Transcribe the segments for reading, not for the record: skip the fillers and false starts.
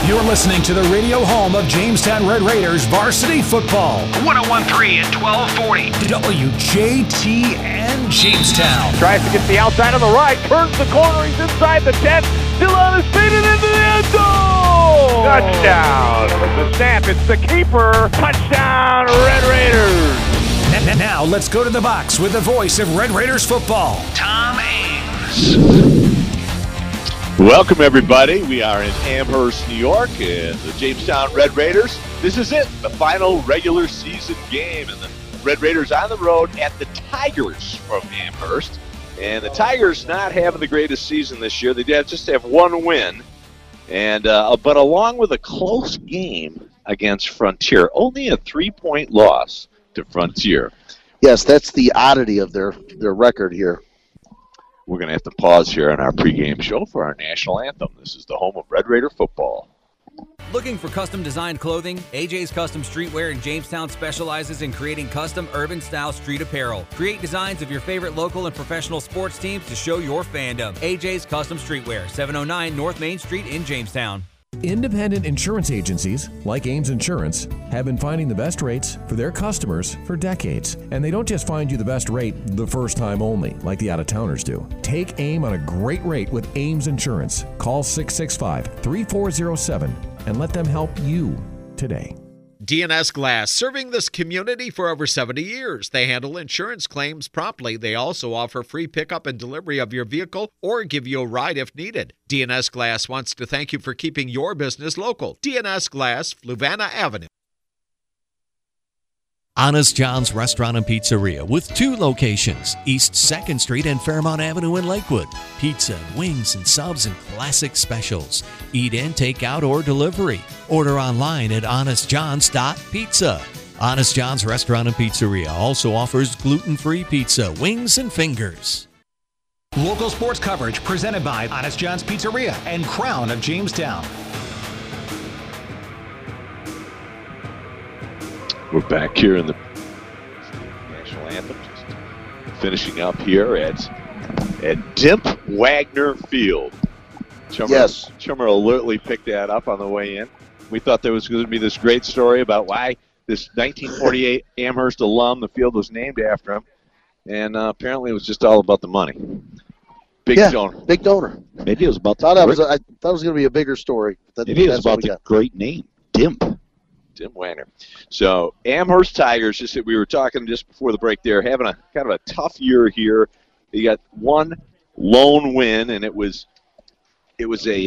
You're listening to the radio home of Jamestown Red Raiders varsity football. 101.3 and 1240. WJTN Jamestown. Tries to get the outside on the right, turns the corner, he's inside the 10, still on his feet and into the end zone! Touchdown! The snap, it's the keeper. Touchdown, Red Raiders! Now let's go to the box with the voice of Red Raiders football, Tom Ames. Welcome, everybody. We are in Amherst, New York, and the Jamestown Red Raiders. This is it, the final regular season game, and the Red Raiders on the road at the Tigers from Amherst. And the Tigers not having the greatest season this year. They just have one win, and but along with a close game against Frontier, only a 3-point loss to Frontier. Yes, that's the oddity of their record here. We're going to have to pause here on our pregame show for our national anthem. This is the home of Red Raider football. Looking for custom-designed clothing? AJ's Custom Streetwear in Jamestown specializes in creating custom urban-style street apparel. Create designs of your favorite local and professional sports teams to show your fandom. AJ's Custom Streetwear, 709 North Main Street in Jamestown. Independent insurance agencies, like Ames Insurance, have been finding the best rates for their customers for decades. And they don't just find you the best rate the first time only, like the out-of-towners do. Take aim on a great rate with Ames Insurance. Call 665-3407 and let them help you today. DNS Glass, serving this community for over 70 years. They handle insurance claims promptly. They also offer free pickup and delivery of your vehicle or give you a ride if needed. DNS Glass wants to thank you for keeping your business local. DNS Glass, Fluvanna Avenue. Honest John's Restaurant and Pizzeria with 2 locations, East 2nd Street and Fairmount Avenue in Lakewood. Pizza, wings, and subs and classic specials. Eat in, take out, or delivery. Order online at honestjohns.pizza. Honest John's Restaurant and Pizzeria also offers gluten-free pizza, wings, and fingers. Local sports coverage presented by Honest John's Pizzeria and Crown of Jamestown. We're back here in the national anthem, just finishing up here at Dimp Wagner Field. Chummer alertly picked that up on the way in. We thought there was going to be this great story about why this 1948 Amherst alum, the field was named after him, and apparently it was just all about the money. Big donor. Maybe it was about I thought it was going to be a bigger story. Maybe it was about the great name, Dimp. Tim Wagner. So Amherst Tigers, just that we were talking just before the break there, having a kind of a tough year here. They got one lone win, and it was a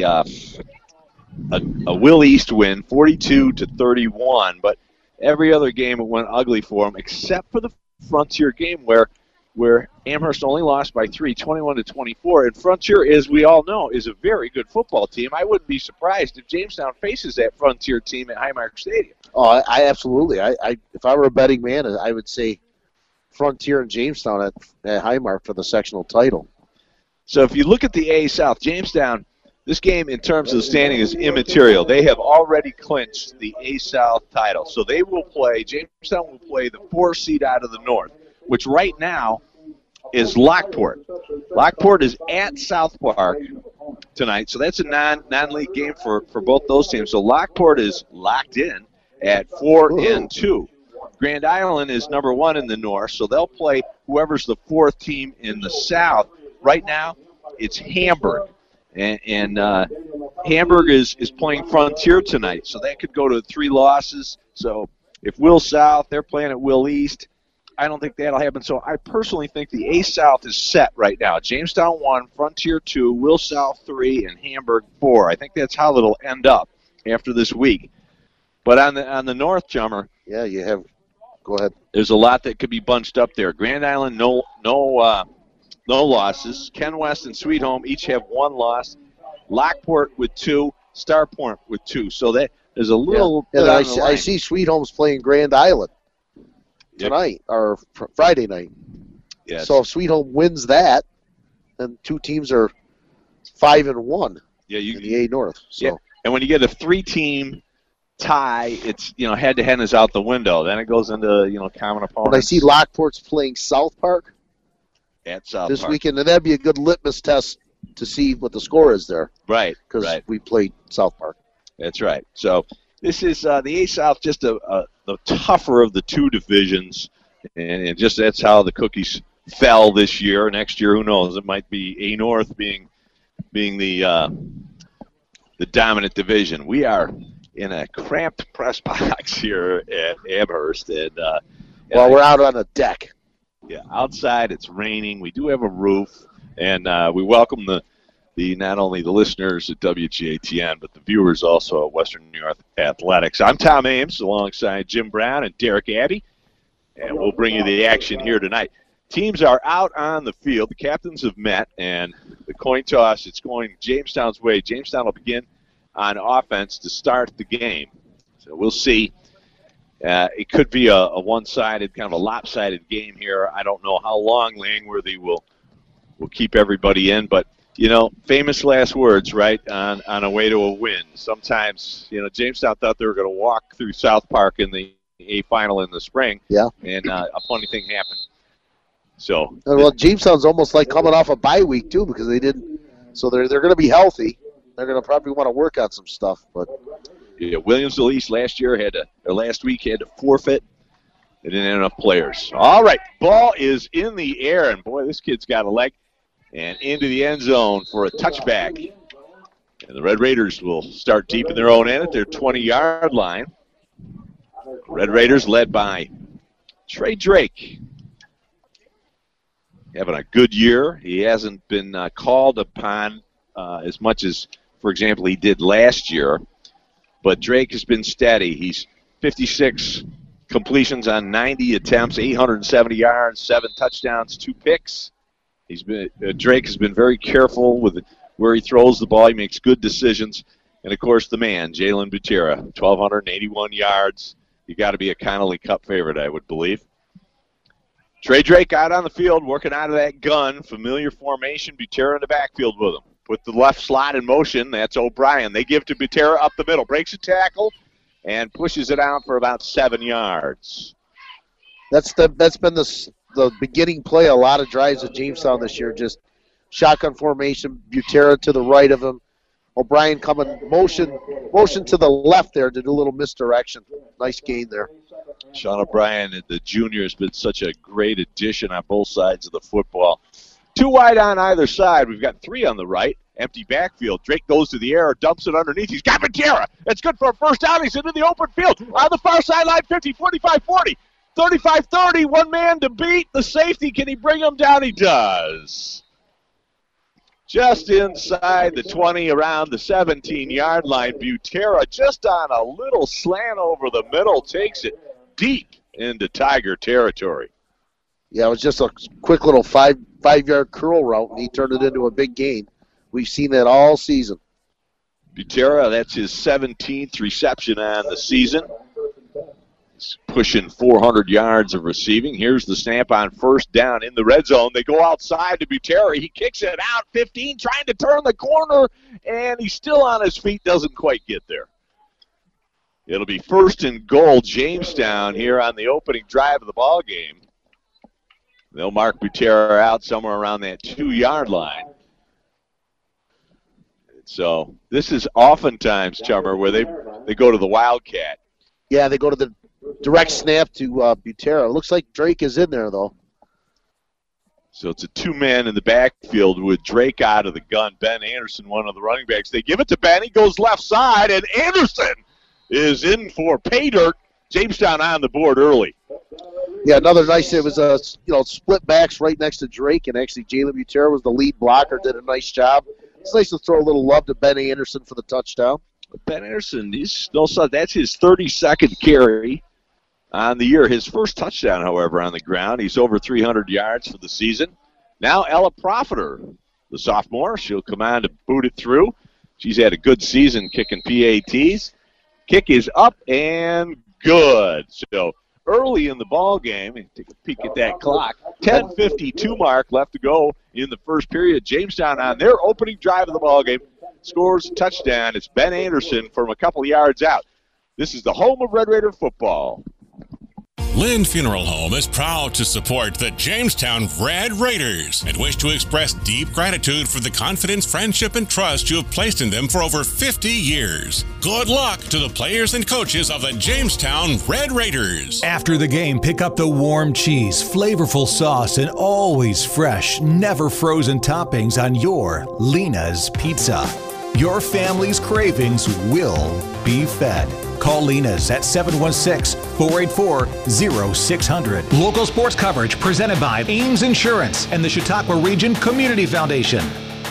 Will East win, 42-31. But every other game it went ugly for them, except for the Frontier game where Amherst only lost by 3, 21-24. And Frontier, as we all know, is a very good football team. I wouldn't be surprised if Jamestown faces that Frontier team at Highmark Stadium. Oh, I absolutely. If I were a betting man, I would say Frontier and Jamestown at Highmark for the sectional title. So if you look at the A South, Jamestown, this game in terms of the standing is immaterial. They have already clinched the A South title. So Jamestown will play the 4 seed out of the North, which right now is Lockport. Lockport is at South Park tonight, so that's a non-league game for both those teams. So Lockport is locked in at 4-2. Grand Island is number 1 in the North, so they'll play whoever's the 4th team in the South. Right now, it's Hamburg, and Hamburg is playing Frontier tonight, so that could go to 3 losses. So if Will South, they're playing at Will East. I don't think that'll happen. So I personally think the A South is set right now. Jamestown 1, Frontier 2, Will South 3, and Hamburg 4. I think that's how it'll end up after this week. But on the North, Chummer, yeah, you have. Go ahead. There's a lot that could be bunched up there. Grand Island, no losses. Ken West and Sweet Home each have 1 loss. Lockport with 2, Starport with 2. So that there's a little. Yeah, I see Sweet Home's playing Grand Island tonight or Friday night. Yes. So if Sweet Home wins that, then 2 teams are 5-1. Yeah, in the A North. So. Yeah. And when you get a 3-team tie, it's head-to-head is out the window. Then it goes into common opponents. When I see Lockport's playing South Park at South this Park weekend, and that'd be a good litmus test to see what the score is there. Right. Because we played South Park. That's right. So this is the A-South, just the tougher of the two divisions, and just that's how the cookies fell this year. Next year, who knows? It might be A-North being the dominant division. We are in a cramped press box here at Amherst, and we're out on a deck. Yeah, outside it's raining. We do have a roof, and we welcome the not only the listeners at WGATN, but the viewers also at Western New York Athletics. I'm Tom Ames, alongside Jim Brown and Derek Abbey, and we'll bring you the action here tonight. Teams are out on the field. The captains have met, and the coin toss, it's going Jamestown's way. Jamestown will begin on offense to start the game. So we'll see. It could be a one-sided, kind of a lopsided game here. I don't know how long Langworthy will keep everybody in, but famous last words, right, on a way to a win. Sometimes, Jamestown thought they were going to walk through South Park in the A final in the spring. Yeah. And a funny thing happened. So. Well, Jamestown's almost like coming off a bye week, too, because they didn't. So they're going to be healthy. They're going to probably want to work on some stuff. But yeah, Williamsville East last week had to forfeit. They didn't have enough players. All right, ball is in the air, and boy, this kid's got a leg. And into the end zone for a touchback. And the Red Raiders will start deep in their own end at their 20-yard line. Red Raiders led by Trey Drake. Having a good year. He hasn't been called upon as much as, for example, he did last year. But Drake has been steady. He's 56 completions on 90 attempts, 870 yards, 7 touchdowns, 2 picks. Drake has been very careful with where he throws the ball. He makes good decisions. And, of course, the man, Jalen Butera, 1,281 yards. You got to be a Connolly Cup favorite, I would believe. Trey Drake out on the field, working out of that gun. Familiar formation, Butera in the backfield with him. Put the left slot in motion. That's O'Brien. They give to Butera up the middle. Breaks a tackle and pushes it out for about 7 yards. That's been the beginning play, a lot of drives at Jamestown this year, just shotgun formation, Butera to the right of him. O'Brien coming motion to the left there, did a little misdirection. Nice gain there. Sean O'Brien, the junior, has been such a great addition on both sides of the football. 2 wide on either side. We've got 3 on the right. Empty backfield. Drake goes to the air, dumps it underneath. He's got Butera. It's good for a first down. He's into the open field. On the far sideline, 50, 45, 40. 35-30, one man to beat. The safety, can he bring him down? He does. Just inside the 20, around the 17-yard line. Butera just on a little slant over the middle, takes it deep into Tiger territory. Yeah, it was just a quick little five-yard curl route, and he turned it into a big gain. We've seen that all season. Butera, that's his 17th reception on the season. Pushing 400 yards of receiving. Here's the snap on first down in the red zone. They go outside to Butera. He kicks it out, 15, trying to turn the corner, and he's still on his feet, doesn't quite get there. It'll be 1st and goal, Jamestown, here on the opening drive of the ball game. They'll mark Butera out somewhere around that 2-yard line. So this is oftentimes, Chummer, where they go to the Wildcat. Yeah, they go to the direct snap to Butera. Looks like Drake is in there, though. So it's a 2-man in the backfield with Drake out of the gun. Ben Anderson, one of the running backs. They give it to Ben. He goes left side, and Anderson is in for pay dirt. Jamestown on the board early. Yeah, another nice. It was split backs right next to Drake, and actually Jalen Butera was the lead blocker. Did a nice job. It's nice to throw a little love to Ben Anderson for the touchdown. Ben Anderson, that's his 32nd carry on the year. His first touchdown, however, on the ground. He's over 300 yards for the season. Now Ella Profiter, the sophomore, she'll come on to boot it through. She's had a good season kicking PATs. Kick is up and good. So early in the ball game, take a peek at that clock, 10:52 mark left to go in the first period. Jamestown on their opening drive of the ball game scores a touchdown. It's Ben Anderson from a couple of yards out. This is the home of Red Raider football. Lynn Funeral Home is proud to support the Jamestown Red Raiders and wish to express deep gratitude for the confidence, friendship, and trust you have placed in them for over 50 years. Good luck to the players and coaches of the Jamestown Red Raiders. After the game, pick up the warm cheese, flavorful sauce, and always fresh, never frozen toppings on your Lena's Pizza. Your family's cravings will be fed. Call Lena's at 716-484-0600. Local sports coverage presented by Ames Insurance and the Chautauqua Region Community Foundation.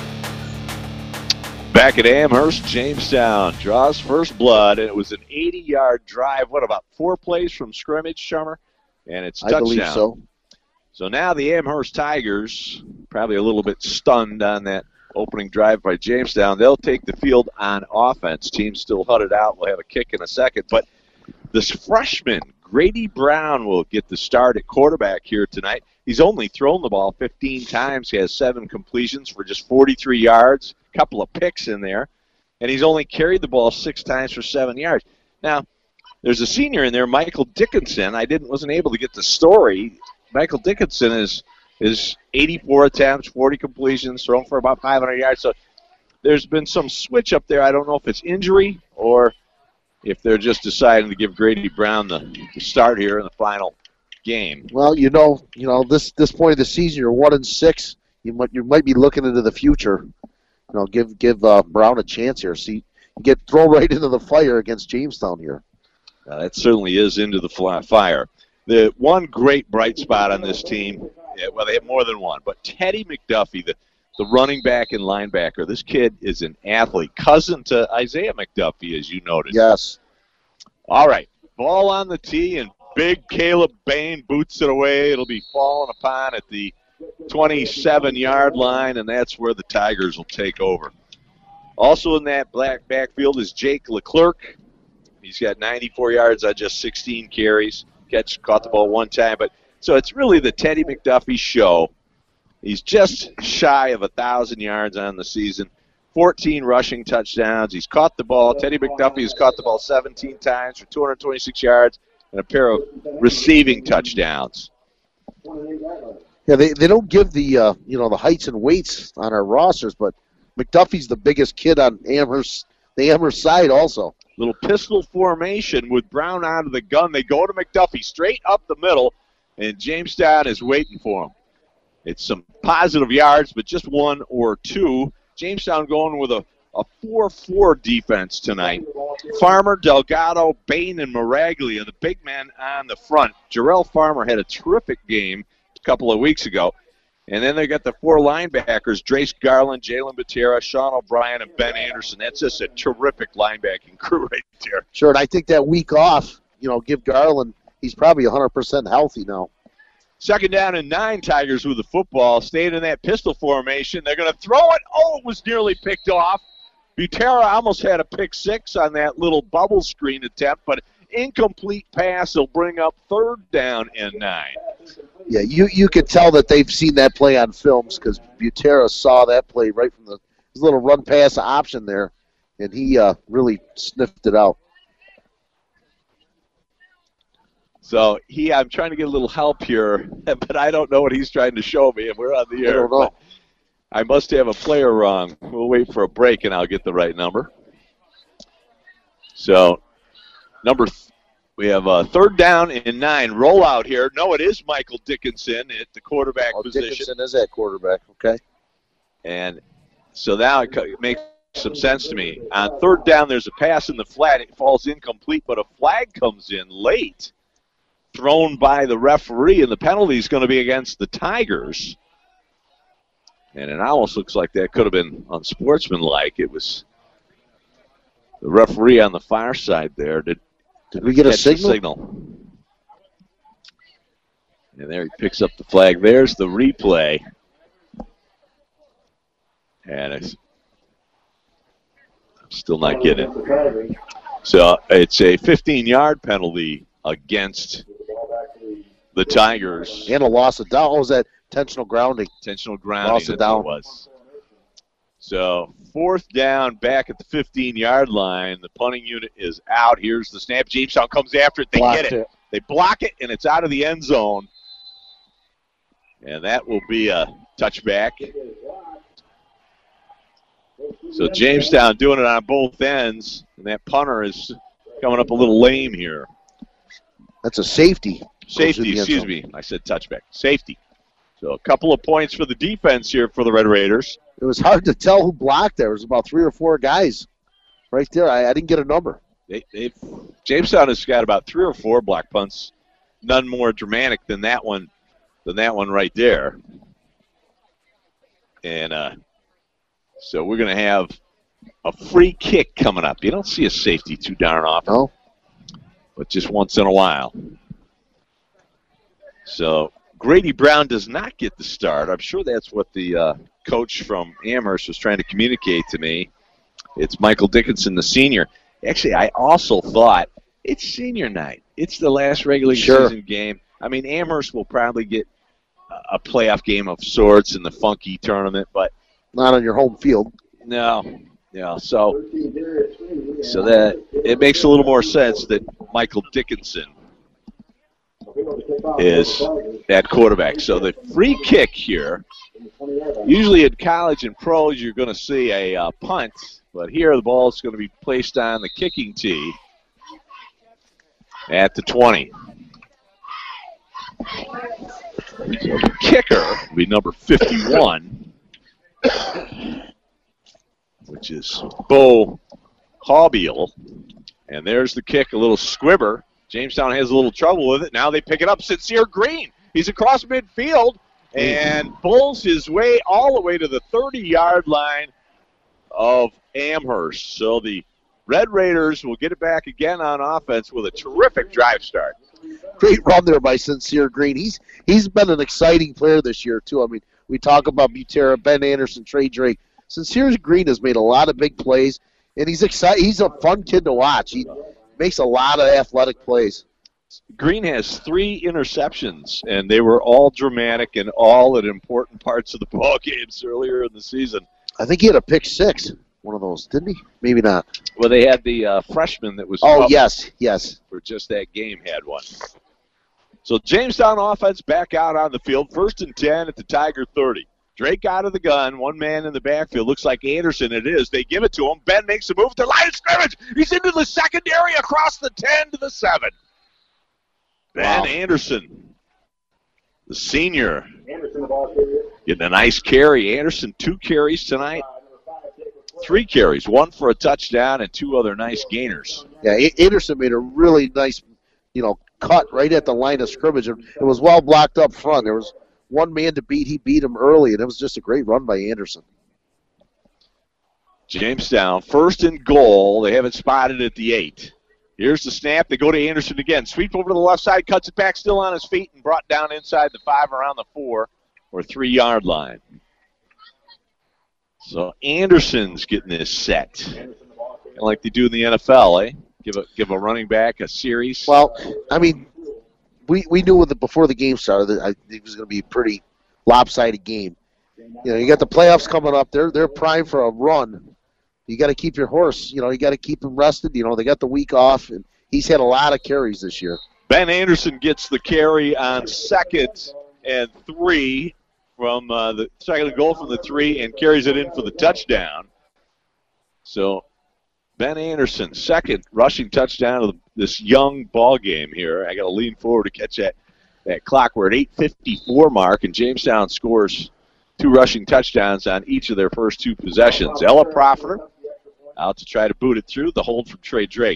Back at Amherst, Jamestown draws first blood, and it was an 80-yard drive. What, about 4 plays from scrimmage, Shummer? And it's touchdown. I believe so. So now the Amherst Tigers, probably a little bit stunned on that opening drive by Jamestown. They'll take the field on offense. Team still hunted out. We'll have a kick in a second. But this freshman, Grady Brown, will get the start at quarterback here tonight. He's only thrown the ball 15 times. He has 7 completions for just 43 yards, a couple of picks in there. And he's only carried the ball 6 times for 7 yards. Now, there's a senior in there, Michael Dickinson. I wasn't able to get the story. Michael Dickinson is 84 attempts, 40 completions, thrown for about 500 yards. So there's been some switch up there. I don't know if it's injury or if they're just deciding to give Grady Brown the start here in the final game. Well, this point of the season, you're 1-6. You might be looking into the future. Give Brown a chance here. See, you get thrown right into the fire against Jamestown here. That certainly is into the fire. The one great bright spot on this team, well, they have more than one, but Teddy McDuffie, the running back and linebacker, this kid is an athlete, cousin to Isaiah McDuffie, as you noticed. Yes. All right, ball on the tee, and big Caleb Bain boots it away. It'll be falling upon at the 27-yard line, and that's where the Tigers will take over. Also in that black backfield is Jake Leclerc. He's got 94 yards on just 16 carries. Caught the ball 1 time. So it's really the Teddy McDuffie show. He's just shy of 1,000 yards on the season, 14 rushing touchdowns. He's caught the ball. Teddy McDuffie has caught the ball 17 times for 226 yards and a pair of receiving touchdowns. Yeah, they don't give the the heights and weights on our rosters, but McDuffie's the biggest kid on the Amherst side also. Little pistol formation with Brown out of the gun. They go to McDuffie straight up the middle, and Jamestown is waiting for him. It's some positive yards, but just 1 or 2. Jamestown going with a 4-4 defense tonight. Farmer, Delgado, Bain, and Miraglia, the big men on the front. Jarrell Farmer had a terrific game a couple of weeks ago. And then they got the 4 linebackers, Drace Garland, Jalen Batera, Sean O'Brien, and Ben Anderson. That's just a terrific linebacking crew right there. Sure, and I think that week off, give Garland, he's probably 100% healthy now. 2nd down and 9, Tigers with the football. Staying in that pistol formation. They're going to throw it. Oh, it was nearly picked off. Butera almost had a pick 6 on that little bubble screen attempt, but incomplete pass will bring up 3rd down and 9. Yeah, you could tell that they've seen that play on films because Butera saw that play right from his little run-pass option there, and he really sniffed it out. So I'm trying to get a little help here, but I don't know what he's trying to show me, and we're on the air. I don't know. I must have a player wrong. We'll wait for a break, and I'll get the right number. So, we have 3rd down and 9. Rollout here. No, it is Michael Dickinson at the quarterback position. Dickinson is at quarterback, okay. And so now it makes some sense to me. On 3rd down, there's a pass in the flat. It falls incomplete, but a flag comes in late, thrown by the referee, and the penalty is going to be against the Tigers. And it almost looks like that could have been unsportsmanlike. It was the referee on the far side there. Did we get a signal? And there he picks up the flag. There's the replay. And I'm still not getting it. So it's a 15-yard penalty against the Tigers. And a loss of down. What was that? Intentional grounding. Intentional grounding. Loss of down. Was. So 4th down back at the 15-yard line. The punting unit is out. Here's the snap. Jamestown comes after it. They Blocked get it. They block it, and it's out of the end zone. And that will be a touchback. So Jamestown doing it on both ends, and that punter is coming up a little lame here. That's a safety. Safety, excuse me. I said touchback. Safety. So a couple of points for the defense here for the Red Raiders. It was hard to tell who blocked there. It was about 3 or 4 guys right there. I didn't get a number. Jamestown has got about 3 or 4 block punts. None more dramatic than that one right there. And so we're going to have a free kick coming up. You don't see a safety too darn often. No. But just once in a while. So Grady Brown does not get the start. I'm sure that's what the coach from Amherst was trying to communicate to me. It's Michael Dickinson, the senior. Actually, I also thought it's senior night. It's the last regular season game. I mean, Amherst will probably get a playoff game of sorts in the funky tournament, but not on your home field. No. So that it makes a little more sense that Michael Dickinson is at quarterback. So the free kick here, usually in college and pros you're going to see a punt, but here the ball is going to be placed on the kicking tee at the 20. So the kicker will be number 51, which is Bo Hobbiel. And there's the kick, a little squibber. Jamestown has a little trouble with it. Now they pick it up. Sincere Green. He's across midfield and pulls his way all the way to the 30-yard line of Amherst. So the Red Raiders will get it back again on offense with a terrific drive start. Great run there by Sincere Green. He's been an exciting player this year, too. I mean, we talk about Butera, Ben Anderson, Trey Drake. Sincere Green has made a lot of big plays, and he's excited. He's a fun kid to watch. He makes a lot of athletic plays. Green has 3 interceptions, and they were all dramatic and all at important parts of the ball games earlier in the season. I think he had a pick 6, one of those, didn't he? Maybe not. Well, they had the freshman that was yes. for just that game had one. So Jamestown offense back out on the field, 1st and 10 at the Tiger 30. Drake out of the gun, one man in the backfield. Looks like Anderson it is. They give it to him. Ben makes a move to line of scrimmage. He's into the secondary across the 10 to the 7. Ben Anderson, the senior, getting a nice carry. Anderson, 2 carries tonight. 3 carries, 1 for a touchdown and 2 other nice gainers. Yeah, Anderson made a really nice, cut right at the line of scrimmage. It was well blocked up front. There was one man to beat. He beat him early, and it was just a great run by Anderson. Jamestown, 1st and goal. They have it spotted at the 8. Here's the snap. They go to Anderson again. Sweep over to the left side, cuts it back, still on his feet, and brought down inside the 5 around the 4 or 3-yard line. So Anderson's getting this set. Kind of like they do in the NFL, eh? Give a running back a series. Well, I mean, we knew before the game started that it was going to be a pretty lopsided game. You got the playoffs coming up. They're primed for a run. You got to keep your horse. You got to keep him rested. They got the week off, and he's had a lot of carries this year. Ben Anderson gets the carry on 2nd and 3 from the 2nd and goal from the 3 and carries it in for the touchdown. So Ben Anderson, 2nd rushing touchdown of this young ball game here. I got to lean forward to catch that clock. We're at 8:54 mark, and Jamestown scores 2 rushing touchdowns on each of their first 2 possessions. Ella Profiter out to try to boot it through. The hold from Trey Drake.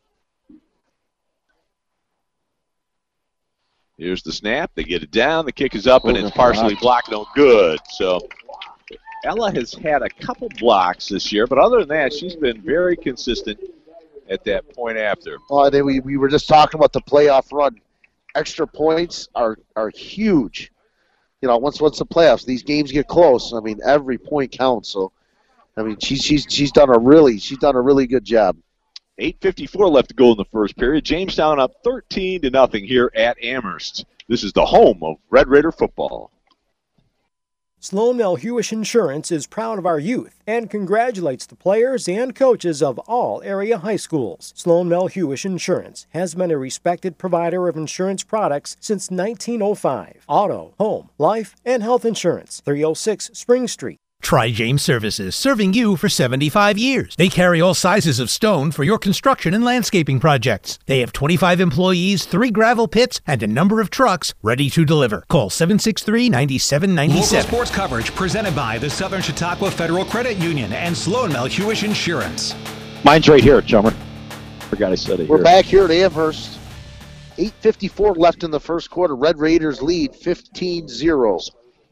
Here's the snap. They get it down. The kick is up, and it's partially blocked. No good. So Ella has had a couple blocks this year, but other than that, she's been very consistent at that point after. Well, then we were just talking about the playoff run. Extra points are huge. Once the playoffs, these games get close. I mean, every point counts. So, I mean, she's done a really good job. 8:54 left to go in the first period. Jamestown up 13-0 here at Amherst. This is the home of Red Raider football. Sloan Malhewish Insurance is proud of our youth and congratulates the players and coaches of all area high schools. Sloan Malhewish Insurance has been a respected provider of insurance products since 1905. Auto, home, life, and health insurance. 306 Spring Street. Try James Services, serving you for 75 years. They carry all sizes of stone for your construction and landscaping projects. They have 25 employees, 3 gravel pits, and a number of trucks ready to deliver. Call 763-9797. Local sports coverage presented by the Southern Chautauqua Federal Credit Union and Sloan Malhewish Insurance. Mine's right here, Chummer. Forgot I said it. We're back here at Amherst. 8:54 left in the first quarter. Red Raiders lead 15-0.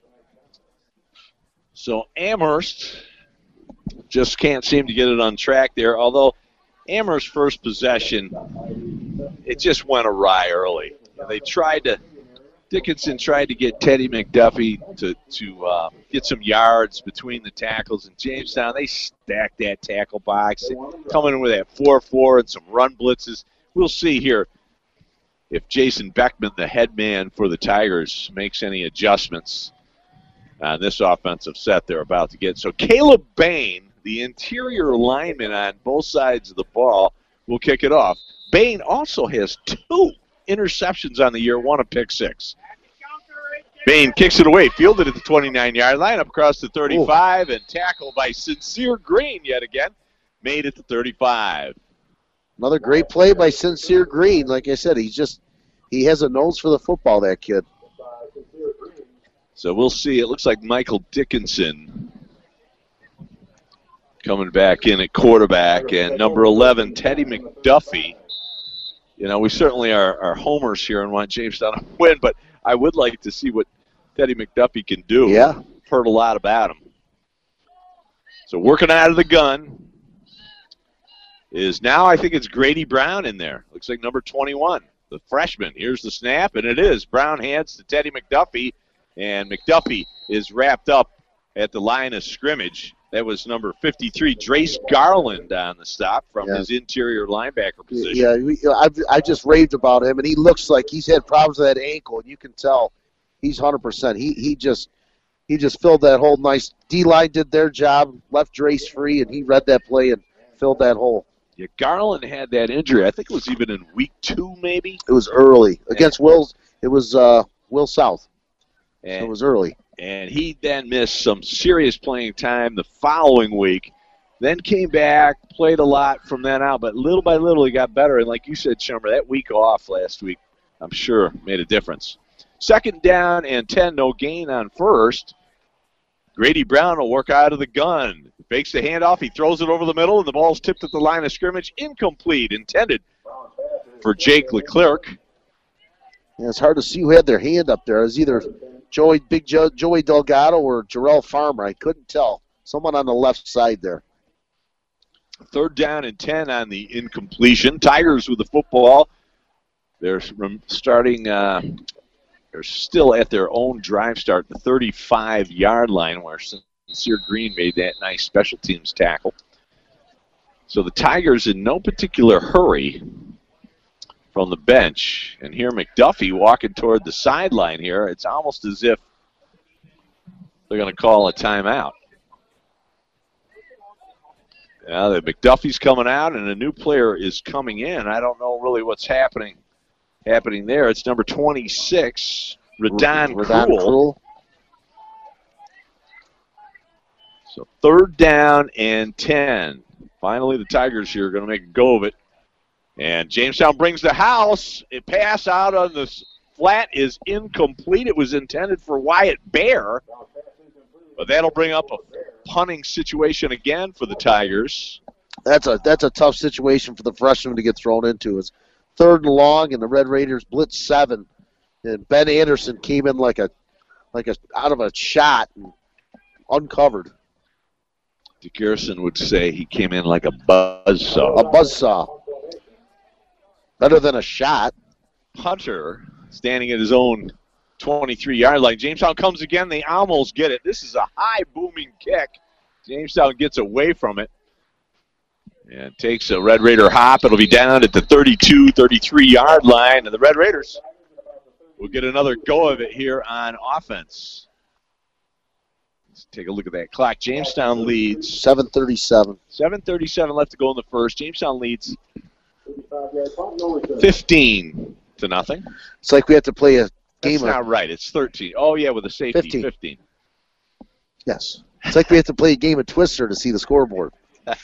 So Amherst just can't seem to get it on track there, although Amherst's first possession, it just went awry early. Dickinson tried to get Teddy McDuffie to get some yards between the tackles, and Jamestown, they stacked that tackle box, coming in with that 4-4 and some run blitzes. We'll see here if Jason Beckman, the head man for the Tigers, makes any adjustments on this offensive set they're about to get. So Caleb Bain, the interior lineman on both sides of the ball, will kick it off. Bain also has 2 interceptions on the year, 1 a pick 6. Bain kicks it away, fielded at the 29-yard line, up across the 35, and tackled by Sincere Green yet again. Made it to 35. Another great play by Sincere Green. Like I said, he has a nose for the football, that kid. So we'll see. It looks like Michael Dickinson coming back in at quarterback, and number 11, Teddy McDuffie. You know, we certainly are homers here and want Jamestown to win, but I would like to see what Teddy McDuffie can do. Yeah. Heard a lot about him. So working out of the gun is now, I think it's Grady Brown in there. Looks like number 21, the freshman. Here's the snap, and it is. Brown hands to Teddy McDuffie, and McDuffie is wrapped up at the line of scrimmage. That was number 53, Drace Garland on the stop from his interior linebacker position. Yeah, I just raved about him, and he looks like he's had problems with that ankle, and you can tell he's 100%. He just filled that hole nice. D-line did their job, left Drace free, and he read that play and filled that hole. Yeah, Garland had that injury. I think it was even in week 2, maybe. It was early against Wills. It was Will South. And so it was early. And he then missed some serious playing time the following week. Then came back, played a lot from then out, but little by little he got better. And like you said, Chummer, that week off last week, I'm sure, made a difference. 2nd down and 10, no gain on first. Grady Brown will work out of the gun. Fakes the handoff, he throws it over the middle, and the ball's tipped at the line of scrimmage. Incomplete, intended for Jake Leclerc. Yeah, it's hard to see who had their hand up there. It was either Joey Delgado or Jarrell Farmer. I couldn't tell. Someone on the left side there. 3rd down and 10 on the incompletion. Tigers with the football. They're starting. They're still at their own drive start, the 35-yard line, where Sincere Green made that nice special teams tackle. So the Tigers in no particular hurry from the bench. And here McDuffie walking toward the sideline here. It's almost as if they're going to call a timeout. Now the McDuffie's coming out and a new player is coming in. I don't know really what's happening there. It's number 26, Radon Krul. So 3rd down and 10. Finally the Tigers here are going to make a go of it. And Jamestown brings the house. A pass out on the flat is incomplete. It was intended for Wyatt Bear. But that'll bring up a punting situation again for the Tigers. That's a tough situation for the freshman to get thrown into. It's 3rd and long, and the Red Raiders blitz 7. And Ben Anderson came in like a out of a shot and uncovered. Dick Garrison would say he came in like a buzzsaw. A buzzsaw. Better than a shot. Punter standing at his own 23-yard line. Jamestown comes again. They almost get it. This is a high booming kick. Jamestown gets away from it and takes a Red Raider hop. It'll be down at the 32, 33-yard line, and the Red Raiders will get another go of it here on offense. Let's take a look at that clock. Jamestown leads. 7:37. 7:37 left to go in the first. Jamestown leads 15-0. It's like we have to play a game. That's not right. It's 13. Oh, yeah, with a safety. 15. Yes. It's like we have to play a game of Twister to see the scoreboard.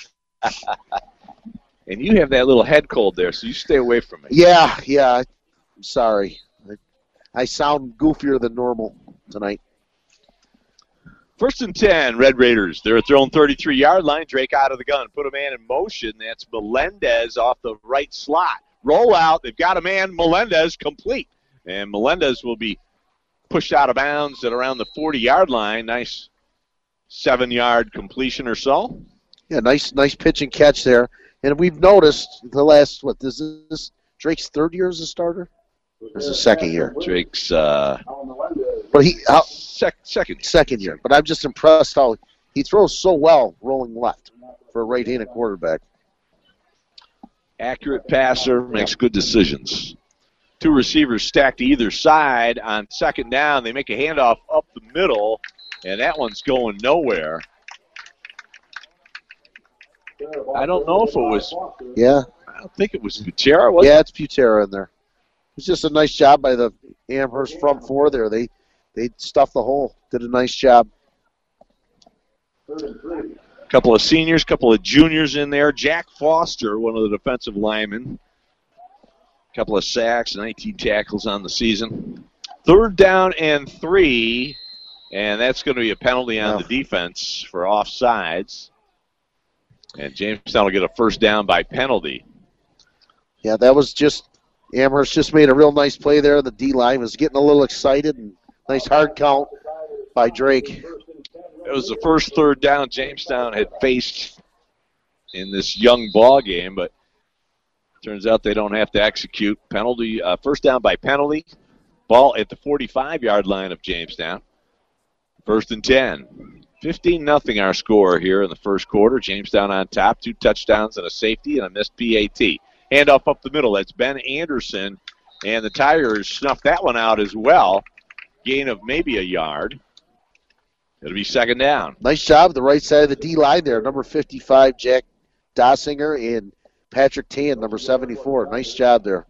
And you have that little head cold there, so you stay away from it. Yeah. I'm sorry. I sound goofier than normal tonight. 1st and 10, Red Raiders. They're at their own 33-yard line. Drake out of the gun. Put a man in motion. That's Melendez off the right slot. Roll out. They've got a man. Melendez complete. And Melendez will be pushed out of bounds at around the 40-yard line. Nice 7-yard completion or so. Yeah, nice pitch and catch there. And we've noticed the last, this is Drake's 3rd year as a starter? Or is it 2nd year? Drake's but second year. But I'm just impressed how he throws so well rolling left for a right-handed quarterback. Accurate passer, makes good decisions. 2 receivers stacked to either side on 2nd down. They make a handoff up the middle, and that one's going nowhere. I don't know if it was. Yeah. I don't think it was Butera, was it? Yeah, it's Butera in there. It's just a nice job by the Amherst front 4 there. They stuffed the hole. Did a nice job. Couple of seniors, couple of juniors in there. Jack Foster, one of the defensive linemen. Couple of sacks, 19 tackles on the season. 3rd down and 3, and that's going to be a penalty on the defense for offsides. And Jamestown will get a 1st down by penalty. Yeah, that was just Amherst just made a real nice play there. The D-line was getting a little excited, and nice hard count by Drake. It was the first 3rd down Jamestown had faced in this young ball game, but turns out they don't have to execute. Penalty, 1st down by penalty. Ball at the 45-yard line of Jamestown. 1st and 10. 15-0 our score here in the first quarter. Jamestown on top, 2 touchdowns and a safety and a missed PAT. Handoff up the middle. That's Ben Anderson, and the Tigers snuffed that one out as well. Gain of maybe a yard. It'll be 2nd down. Nice job, the right side of the D-line there. Number 55, Jack Dossinger, and Patrick Tan, number 74. Nice job there.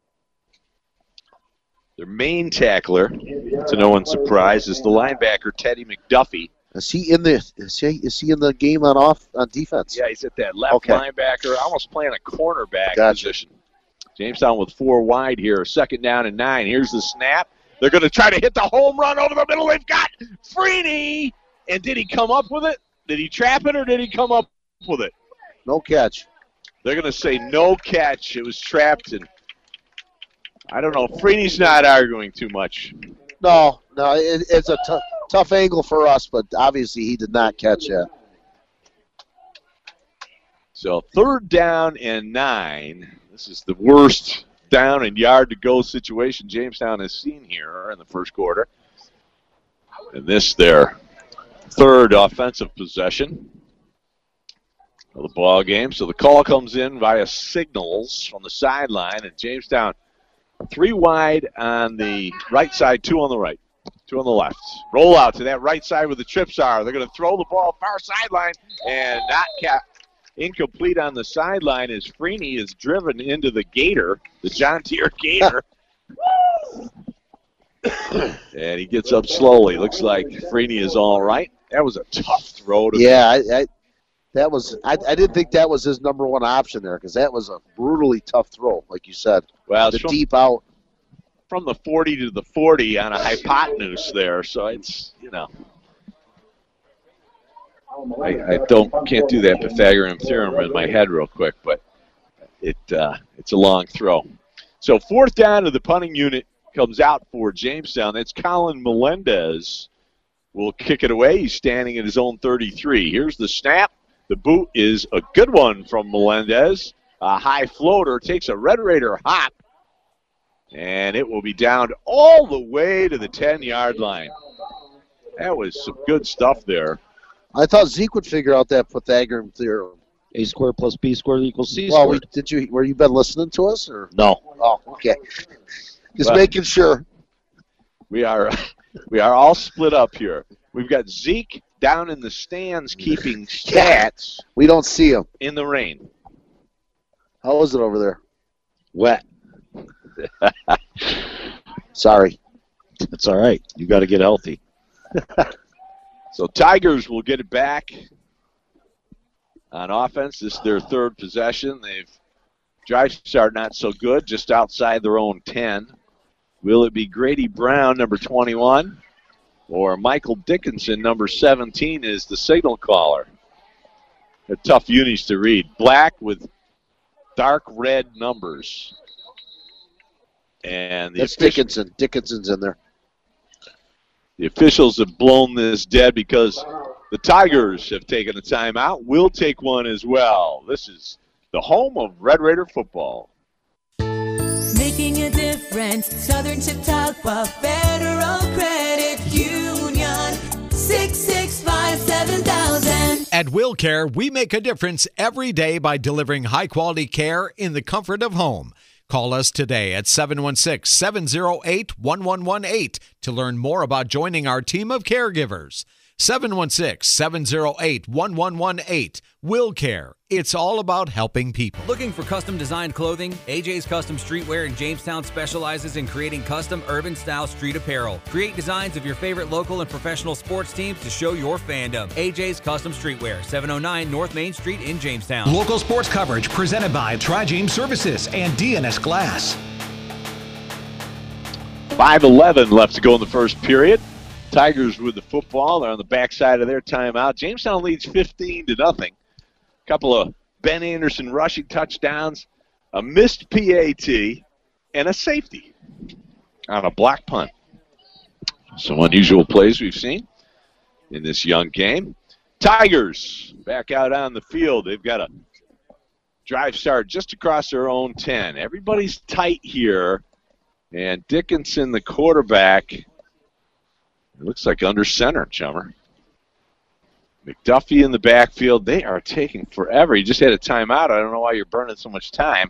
Their main tackler, to no one's surprise, is the linebacker Teddy McDuffie. Is he in the game on defense? Yeah, he's at that left linebacker, almost playing a cornerback position. Jamestown with 4 wide here, 2nd down and 9. Here's the snap. They're going to try to hit the home run over the middle. They've got Freeney. And did he come up with it? Did he trap it or did he come up with it? No catch. They're going to say no catch. It was trapped. And I don't know. Freeney's not arguing too much. No, it's a tough angle for us, but obviously he did not catch that. So 3rd down and 9. This is the worst down and yard to go situation Jamestown has seen here in the first quarter. And this their 3rd offensive possession of the ball game. So the call comes in via signals from the sideline, and Jamestown 3 wide on the right side, 2 on the right, 2 on the left. Roll out to that right side where the trips are. They're going to throw the ball far sideline and not incomplete on the sideline as Freeney is driven into the Gator, the John Deere Gator. And he gets up slowly. Looks like Freeney is all right. That was a tough throw. I didn't think that was his number 1 option there, because that was a brutally tough throw, like you said. Well, the deep out. From the 40 to the 40 on a hypotenuse there, so it's, I can't do that Pythagorean theorem in my head real quick, but it's a long throw. So 4th down to the punting unit comes out for Jamestown. That's Colin Melendez. Will kick it away. He's standing at his own 33. Here's the snap. The boot is a good one from Melendez. A high floater takes a Red Raider hop, and it will be down all the way to the 10-yard line. That was some good stuff there. I thought Zeke would figure out that Pythagorean theorem. A squared plus B squared equals C squared. Well, were you been listening to us? Or? No. Oh, okay. Just making sure. We are all split up here. We've got Zeke, down in the stands keeping stats. We don't see them. In the rain. How is it over there? Wet. Sorry. It's all right. You got to get healthy. So Tigers will get it back on offense. This is their third possession. They've drive start not so good, just outside their own 10. Will it be Grady Brown, number 21, or Michael Dickinson, number 17, is the signal caller? They're tough unis to read. Black with dark red numbers. And that's Dickinson. Dickinson's in there. The officials have blown this dead because the Tigers have taken a timeout. We'll take one as well. This is the home of Red Raider football. Making a difference. Southern Chautauqua Federal Credit Union. 665-7000. At WillCare, we make a difference every day by delivering high-quality care in the comfort of home. Call us today at 716-708-1118 to learn more about joining our team of caregivers. 716-708-1118. WillCare. It's all about helping people. Looking for custom designed clothing? AJ's Custom Streetwear in Jamestown specializes in creating custom urban style street apparel. Create designs of your favorite local and professional sports teams to show your fandom. AJ's Custom Streetwear, 709 North Main Street in Jamestown. Local sports coverage presented by Tri-James Services and DNS Glass. 5:11 left to go in the first period. Tigers with the football. They're on the backside of their timeout. Jamestown leads 15-0. A couple of Ben Anderson rushing touchdowns, a missed PAT, and a safety on a block punt. Some unusual plays we've seen in this young game. Tigers back out on the field. They've got a drive start just across their own 10. Everybody's tight here, and Dickinson, the quarterback, it looks like under center, Chummer. McDuffie in the backfield. They are taking forever. He just had a timeout. I don't know why you're burning so much time.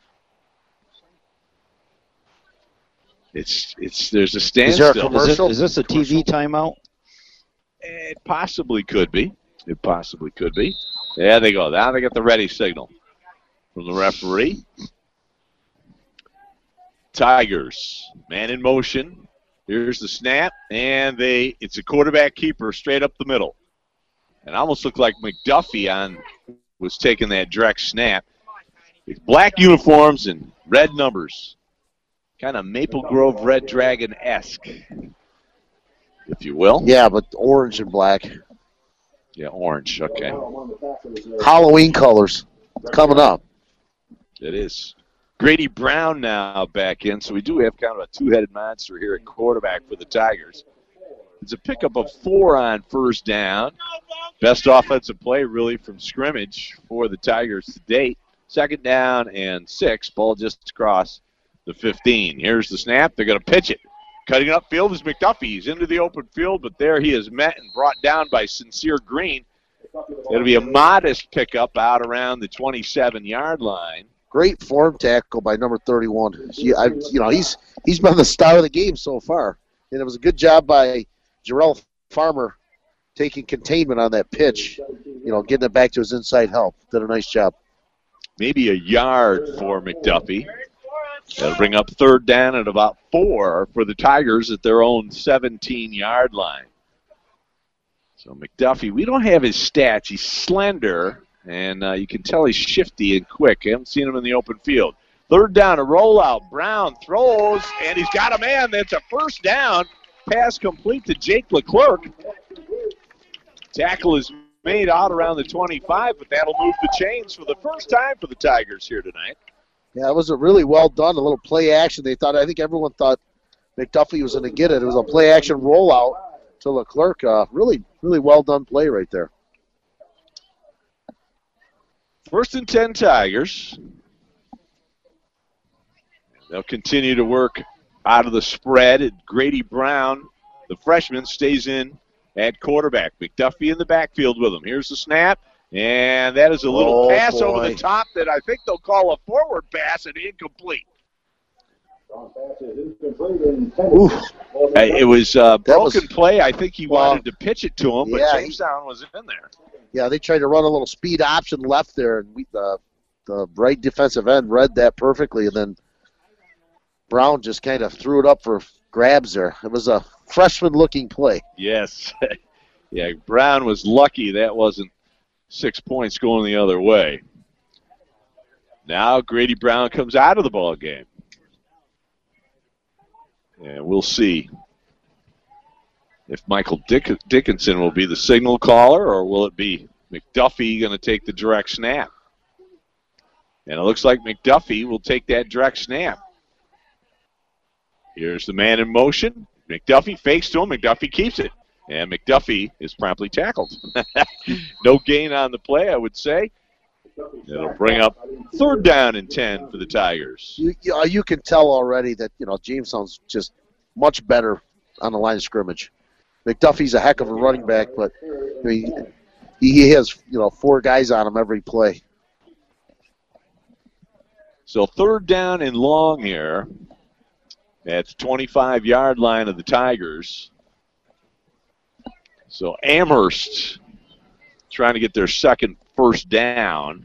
There's a standstill. Is this a TV timeout? It possibly could be. It possibly could be. There they go. Now they got the ready signal from the referee. Tigers, man in motion. Here's the snap, and it's a quarterback keeper straight up the middle. It almost looked like McDuffie was taking that direct snap. It's black uniforms and red numbers. Kind of Maple Grove Red Dragon-esque, if you will. Yeah, but orange and black. Yeah, orange, okay. Halloween colors. It's coming up. It is. Grady Brown now back in, so we do have kind of a two-headed monster here at quarterback for the Tigers. It's a pickup of 4 on first down. Best offensive play really from scrimmage for the Tigers to date. 2nd down and 6. Ball just across the 15. Here's the snap. They're going to pitch it. Cutting upfield is McDuffie. He's into the open field, but there he is met and brought down by Sincere Green. It'll be a modest pickup out around the 27-yard line. Great form tackle by number 31. He's been the star of the game so far. And it was a good job by Jarrell Farmer taking containment on that pitch, getting it back to his inside help. Did a nice job. Maybe a yard for McDuffie. That'll bring up 3rd down at about 4 for the Tigers at their own 17-yard line. So McDuffie, we don't have his stats. He's slender, and you can tell he's shifty and quick. I haven't seen him in the open field. 3rd down, a rollout. Brown throws, and he's got a man. That's a 1st down. Pass complete to Jake Leclerc. Tackle is made out around the 25, but that'll move the chains for the first time for the Tigers here tonight. Yeah, it was a really well done, a little play action. I think everyone thought McDuffie was going to get it. It was a play action rollout to Leclerc. Really, really well done play right there. 1st and 10 Tigers. They'll continue to work out of the spread. Grady Brown, the freshman, stays in at quarterback. McDuffie in the backfield with him. Here's the snap, and that is a little pass over the top that I think they'll call a forward pass and incomplete. Oof. It was a broken play. I think he wanted to pitch it to him, but yeah, Jamestown was in there. Yeah, they tried to run a little speed option left there, and the right defensive end read that perfectly, and then Brown just kind of threw it up for grabs there. It was a freshman-looking play. Yes. Yeah, Brown was lucky that wasn't 6 points going the other way. Now Grady Brown comes out of the ball game. And we'll see if Michael Dickinson will be the signal caller or will it be McDuffie going to take the direct snap. And it looks like McDuffie will take that direct snap. Here's the man in motion. McDuffie fakes to him. McDuffie keeps it. And McDuffie is promptly tackled. No gain on the play, I would say. It'll bring up 3rd down and 10 for the Tigers. You can tell already that, Jamestown's just much better on the line of scrimmage. McDuffie's a heck of a running back, but he has, 4 guys on him every play. So 3rd down and long here at the 25-yard line of the Tigers. So Amherst trying to get their second first down.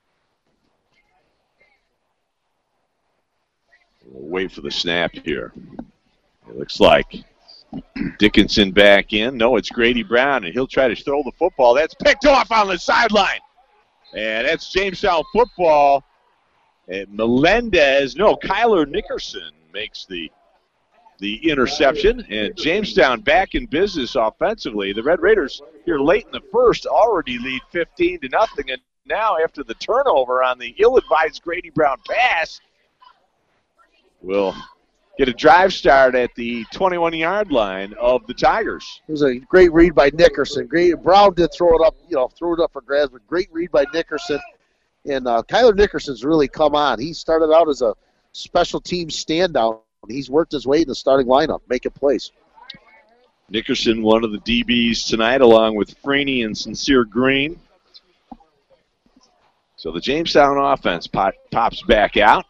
We'll wait for the snap here. It looks like Dickinson back in. No, it's Grady Brown, and he'll try to throw the football. That's picked off on the sideline. And that's Jamestown football. And Kyler Nickerson makes the interception, and Jamestown back in business offensively. The Red Raiders here late in the first already lead 15-0, and now after the turnover on the ill-advised Grady Brown pass, we'll get a drive start at the 21-yard line of the Tigers. It was a great read by Nickerson. Brown did throw it up for grabs, but great read by Nickerson. And Kyler Nickerson's really come on. He started out as a special team standout. He's worked his way in the starting lineup, making plays. Nickerson, one of the DBs tonight, along with Freeney and Sincere Green. So the Jamestown offense pops back out.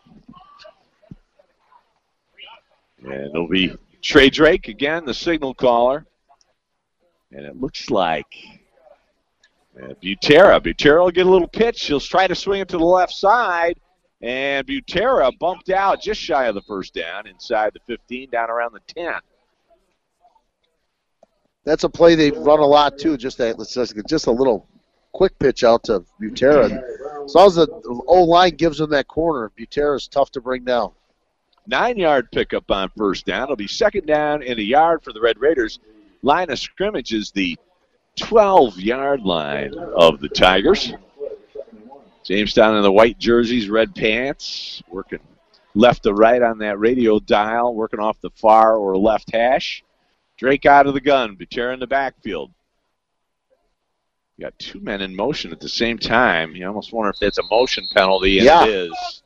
And it'll be Trey Drake again, the signal caller. And it looks like Butera will get a little pitch. He'll try to swing it to the left side. And Butera bumped out just shy of the first down, inside the 15, down around the 10. That's a play they've run a lot, too, just a little quick pitch out to Butera. As long as the O-line gives him that corner, Butera's tough to bring down. 9-yard pickup on first down. It'll be 2nd down and a yard for the Red Raiders. Line of scrimmage is the 12-yard line of the Tigers. Jamestown in the white jerseys, red pants, working left to right on that radio dial, working off the far or left hash. Drake out of the gun, Butera in the backfield. You got 2 men in motion at the same time. You almost wonder if that's a motion penalty, and it is.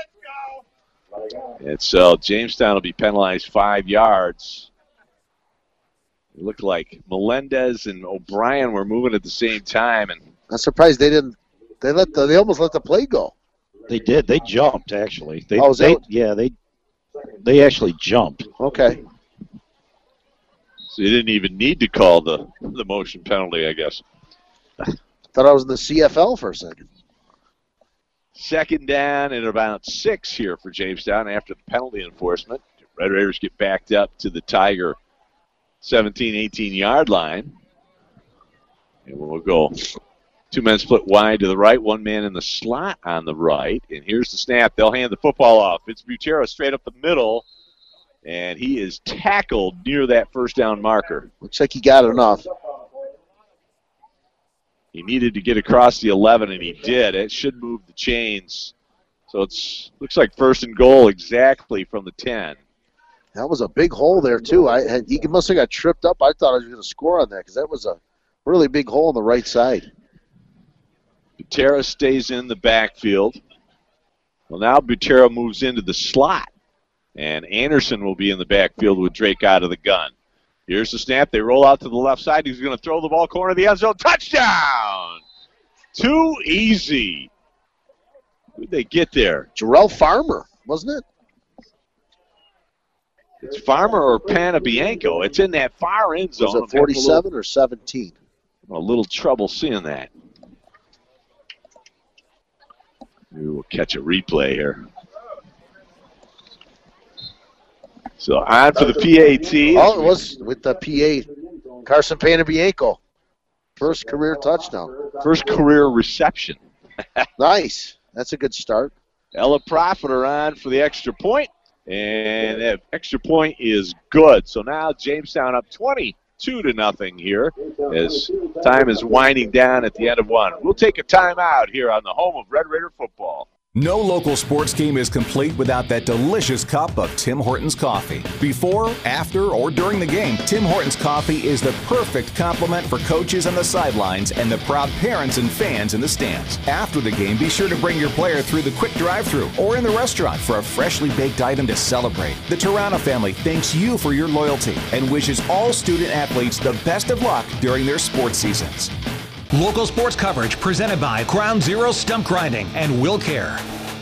And so Jamestown will be penalized 5 yards. It looked like Melendez and O'Brien were moving at the same time, and I'm surprised they didn't. They almost let the play go. They did. They jumped, actually. They actually jumped. Okay. So you didn't even need to call the motion penalty, I guess. Thought I was in the CFL for a second. 2nd down and about 6 here for Jamestown after the penalty enforcement. Red Raiders get backed up to the Tiger 17, 18-yard line. And we'll go 2 men split wide to the right, 1 man in the slot on the right. And here's the snap. They'll hand the football off. It's Butera straight up the middle, and he is tackled near that first down marker. Looks like he got enough. He needed to get across the 11, and he did. It should move the chains. So it looks like 1st and goal exactly from the 10. That was a big hole there, too. He must have got tripped up. I thought I was going to score on that because that was a really big hole on the right side. Butera stays in the backfield. Well, now Butera moves into the slot. And Anderson will be in the backfield with Drake out of the gun. Here's the snap. They roll out to the left side. He's going to throw the ball corner of the end zone. Touchdown! Too easy. Who'd they get there? Jarrell Farmer, wasn't it? It's Farmer or Panabianco. It's in that far end zone. Was it 47 or 17? A little trouble seeing that. Maybe we'll catch a replay here. So on for the PAT. Oh, it was with the PA. Carson Panabianco. First career touchdown. First career reception. Nice. That's a good start. Ella Profiter on for the extra point. And that extra point is good. So now Jamestown up 22-0 here as time is winding down at the end of one. We'll take a timeout here on the home of Red Raider football. No local sports game is complete without that delicious cup of Tim Hortons coffee. Before, after, or during the game, Tim Hortons coffee is the perfect complement for coaches on the sidelines and the proud parents and fans in the stands. After the game, be sure to bring your player through the quick drive-thru or in the restaurant for a freshly baked item to celebrate. The Tirana family thanks you for your loyalty and wishes all student athletes the best of luck during their sports seasons. Local sports coverage presented by Ground Zero Stump Grinding and Will Care.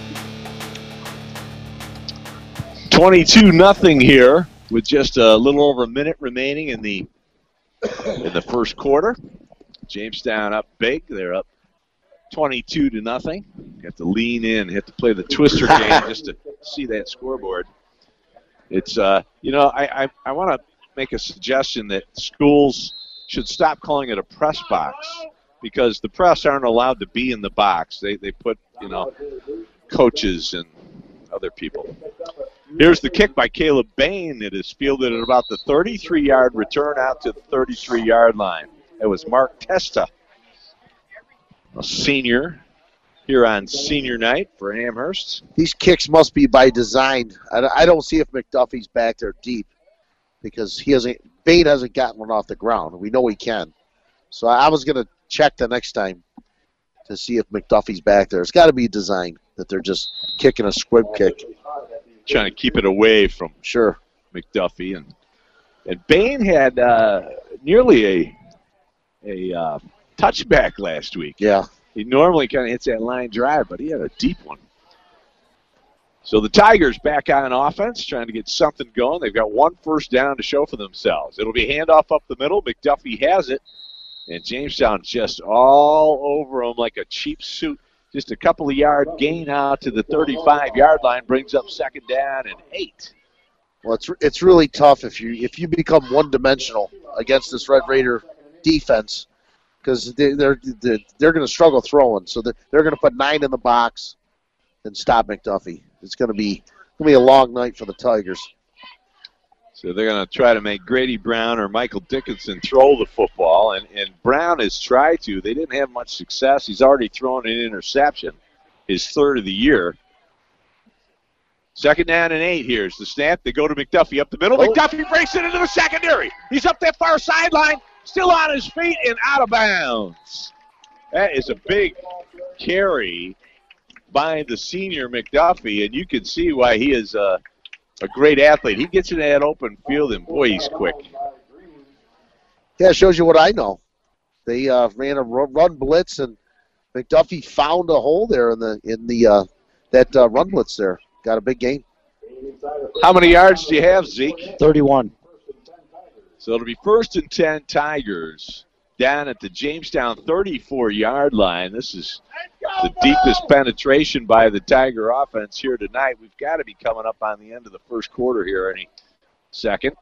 22-0 here with just a little over a minute remaining in the first quarter. Jamestown up big. They're up 22-0. You have to lean in, you have to play the twister game just to see that scoreboard. It's I want to make a suggestion that schools should stop calling it a press box, because the press aren't allowed to be in the box. They put, coaches and other people. Here's the kick by Caleb Bain. It is fielded at about the 33-yard return out to the 33-yard line. It was Mark Testa, a senior here on senior night for Amherst. These kicks must be by design. I don't see if McDuffie's back there deep, because Bain hasn't gotten one off the ground. We know he can. So I was going to check the next time to see if McDuffie's back there. It's got to be designed that they're just kicking a squib kick. Trying to keep it away from McDuffie. And Bain had nearly a touchback last week. Yeah. He normally kind of hits that line drive, but he had a deep one. So the Tigers back on offense, trying to get something going. They've got one first down to show for themselves. It'll be handoff up the middle. McDuffie has it. And Jamestown just all over him like a cheap suit. Just a couple of yard gain out to the 35-yard line brings up second down and 8. Well, it's really tough if you become one-dimensional against this Red Raider defense, because they're going to struggle throwing. So they're going to put 9 in the box and stop McDuffie. It's going to be a long night for the Tigers. So they're going to try to make Grady Brown or Michael Dickinson throw the football, and Brown has tried to. They didn't have much success. He's already thrown an interception, his third of the year. Second down and 8. Here's the snap. They go to McDuffie up the middle. McDuffie breaks it into the secondary. He's up that far sideline, still on his feet and out of bounds. That is a big carry by the senior McDuffie, and you can see why he is a great athlete. He gets in that open field, and boy, he's quick. Yeah, it shows you what I know. They ran a run blitz, and McDuffie found a hole there in that run blitz there. Got a big gain. How many yards do you have, Zeke? 31. So it'll be 1st and 10 Tigers down at the Jamestown 34-yard line. This is the deepest penetration by the Tiger offense here tonight. We've got to be coming up on the end of the first quarter here any second.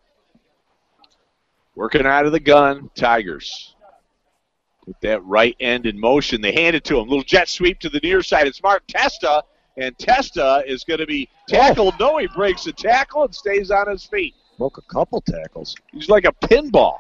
Working out of the gun, Tigers. With that right end in motion, they hand it to him. Little jet sweep to the near side. It's Mark Testa, and Testa is going to be tackled. No, he breaks a tackle and stays on his feet. Broke a couple tackles. He's like a pinball.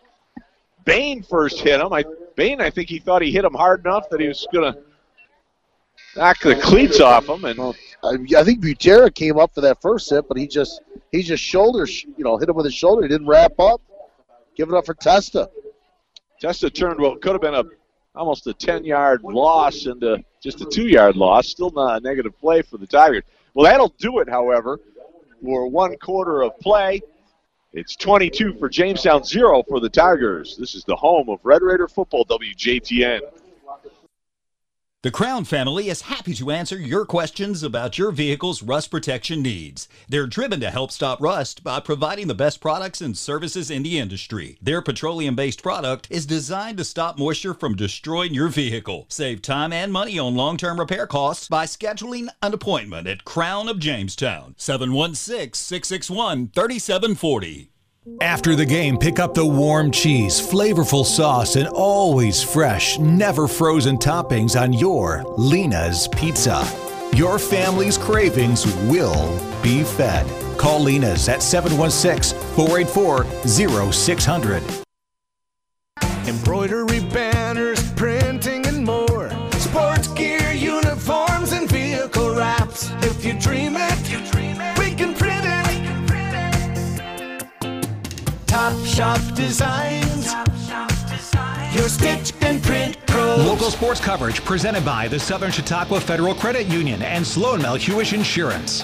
Bain first hit him. Bain, I think he thought he hit him hard enough that he was going to knock the cleats off him. And I think Butera came up for that first hit, but he just shoulder, hit him with his shoulder. He didn't wrap up. Give it up for Testa. Testa turned what could have been almost a 10-yard loss into just a 2-yard loss. Still not a negative play for the Tigers. Well, that'll do it, however, for one quarter of play. It's 22 for Jamestown, 0 for the Tigers. This is the home of Red Raider football, WJTN. The Crown family is happy to answer your questions about your vehicle's rust protection needs. They're driven to help stop rust by providing the best products and services in the industry. Their petroleum-based product is designed to stop moisture from destroying your vehicle. Save time and money on long-term repair costs by scheduling an appointment at Crown of Jamestown, 716-661-3740. After the game, pick up the warm cheese, flavorful sauce, and always fresh, never frozen toppings on your Lena's Pizza. Your family's cravings will be fed. Call Lena's at 716-484-0600. Embroidery, banners, printing, and more. Sports gear, uniforms, and vehicle wraps. If you dream it, we can print it. Top Shop Designs. Your stitch and print pros. Local sports coverage presented by the Southern Chautauqua Federal Credit Union and Sloan Malhewish Insurance.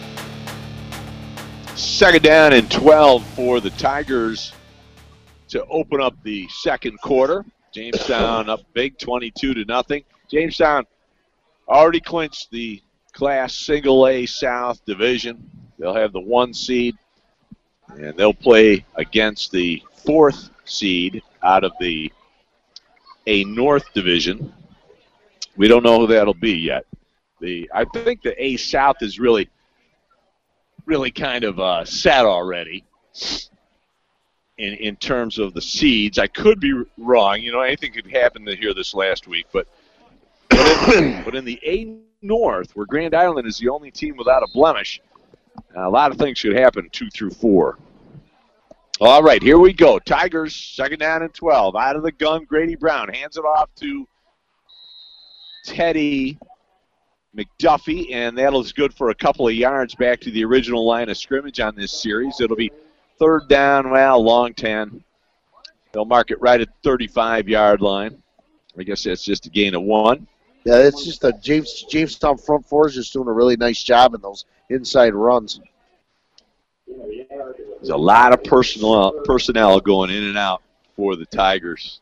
2nd down and 12 for the Tigers to open up the second quarter. Jamestown up big, 22-0. Jamestown already clinched the Class Single A South Division. They'll have the 1 seed. And they'll play against the 4th seed out of the A North Division. We don't know who that'll be yet. I think the A South is really kind of set already in terms of the seeds. I could be wrong. You know, anything could happen here this last week. But in the A North, where Grand Island is the only team without a blemish, a lot of things should happen 2 through 4. All right, here we go. Tigers, 2nd down and 12. Out of the gun, Grady Brown hands it off to Teddy McDuffie, and that is good for a couple of yards back to the original line of scrimmage on this series. It'll be 3rd down, long 10. They'll mark it right at the 35-yard line. I guess that's just a gain of 1. Yeah, it's just the Jamestown front four is just doing a really nice job in those inside runs. There's a lot of personnel going in and out for the Tigers.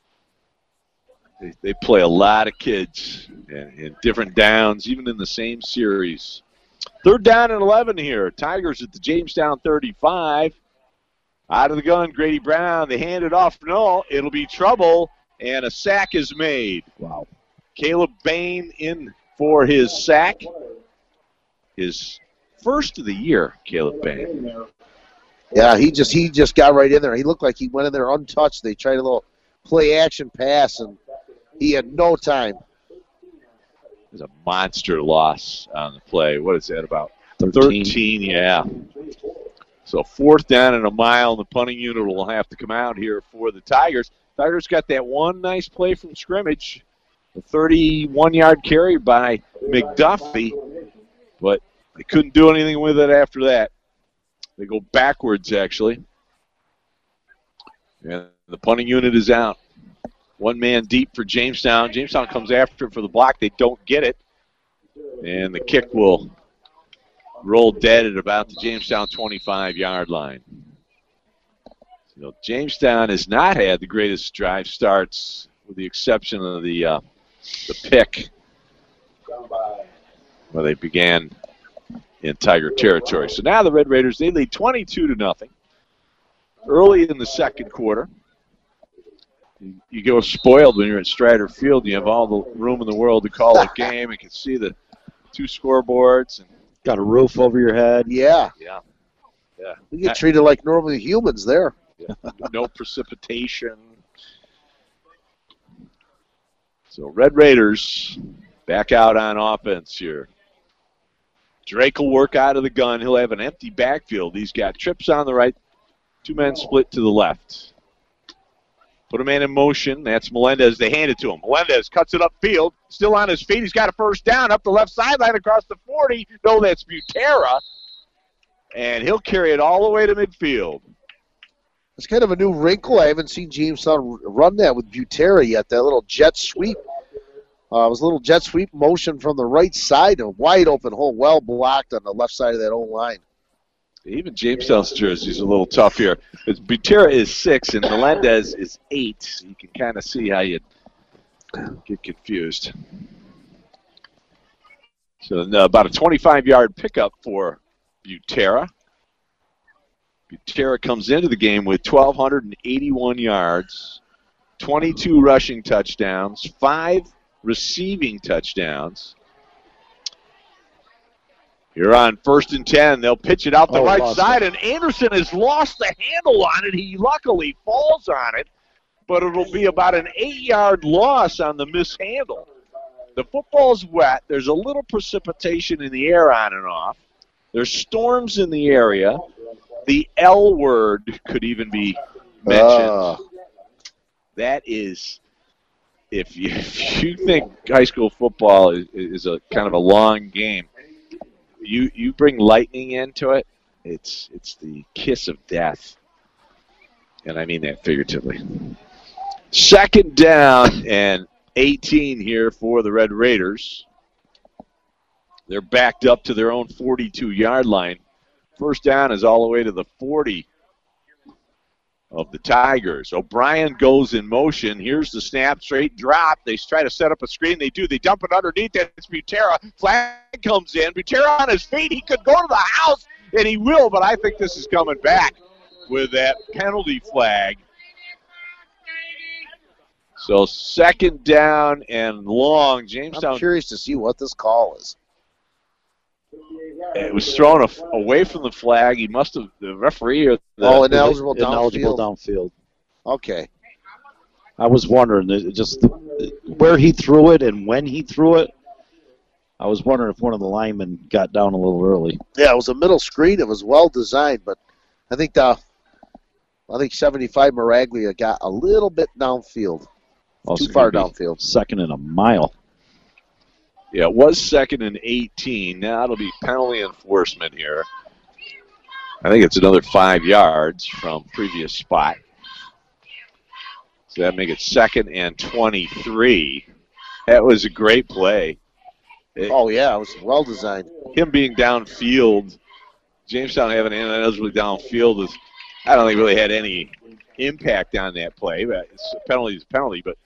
They play a lot of kids in different downs, even in the same series. 3rd down and 11 here. Tigers at the Jamestown 35. Out of the gun, Grady Brown. They hand it off. No, it'll be trouble, and a sack is made. Wow. Caleb Bain in for his sack. His first of the year, Caleb Bain. Yeah, he just got right in there. He looked like he went in there untouched. They tried a little play-action pass, and he had no time. It was a monster loss on the play. What is that, about 13? Yeah. So 4th down and a mile, and the punting unit will have to come out here for the Tigers. Tigers got that one nice play from scrimmage, a 31-yard carry by McDuffie, but they couldn't do anything with it after that. They go backwards, actually. And the punting unit is out. 1 man deep for Jamestown. Jamestown comes after it for the block. They don't get it. And the kick will roll dead at about the Jamestown 25-yard line. So Jamestown has not had the greatest drive starts, with the exception of the pick, where they began in Tiger territory. So now the Red Raiders, they lead 22-0 early in the second quarter. You go spoiled when you're at Strider Field. You have all the room in the world to call a game. You can see the 2 scoreboards. And got a roof over your head. Yeah. Yeah. You get treated like normal humans there. Yeah. No precipitation. So Red Raiders back out on offense here. Drake will work out of the gun. He'll have an empty backfield. He's got trips on the right, 2 men split to the left. Put a man in motion. That's Melendez. They hand it to him. Melendez cuts it upfield. Still on his feet. He's got a first down up the left sideline across the 40. No, that's Butera. And he'll carry it all the way to midfield. It's kind of a new wrinkle. I haven't seen Jamestown run that with Butera yet, that little jet sweep. It was a little jet sweep motion from the right side, a wide open hole, well blocked on the left side of that old line. Even Jamestown's jersey is a little tough here. Butera is 6 and Melendez is 8. You can kind of see how you get confused. So about a 25-yard pickup for Butera. Butera comes into the game with 1,281 yards, 22 rushing touchdowns, 5 receiving touchdowns. Here on 1st and 10, they'll pitch it out the right side, and Anderson has lost the handle on it. He luckily falls on it, but it'll be about an 8-yard loss on the mishandle. The football's wet. There's a little precipitation in the air on and off. There's storms in the area. The L word could even be mentioned. That is, if you think high school football is a kind of a long game, you bring lightning into it, it's the kiss of death. And I mean that figuratively. 2nd down and 18 here for the Red Raiders. They're backed up to their own 42-yard line. 1st down is all the way to the 40 of the Tigers. O'Brien goes in motion. Here's the snap, straight drop. They try to set up a screen. They do. They dump it underneath. It's Butera. Flag comes in. Butera on his feet. He could go to the house, and he will, but I think this is coming back with that penalty flag. So 2nd down and long. Jamestown. I'm curious to see what this call is. It was thrown away from the flag. He must have, the referee or the ineligible downfield. Okay. I was wondering, just where he threw it and when he threw it. I was wondering if one of the linemen got down a little early. Yeah, it was a middle screen. It was well designed, but I think 75 Maraglia got a little bit downfield. Also too far downfield. 2nd and a mile. Yeah, it was 2nd and 18. Now it'll be penalty enforcement here. I think it's another 5 yards from previous spot. So that'd make it 2nd and 23. That was a great play. It was well designed. Him being downfield, Jamestown having ineligible downfield is, I don't think really had any impact on that play. But it's a penalty is a penalty, but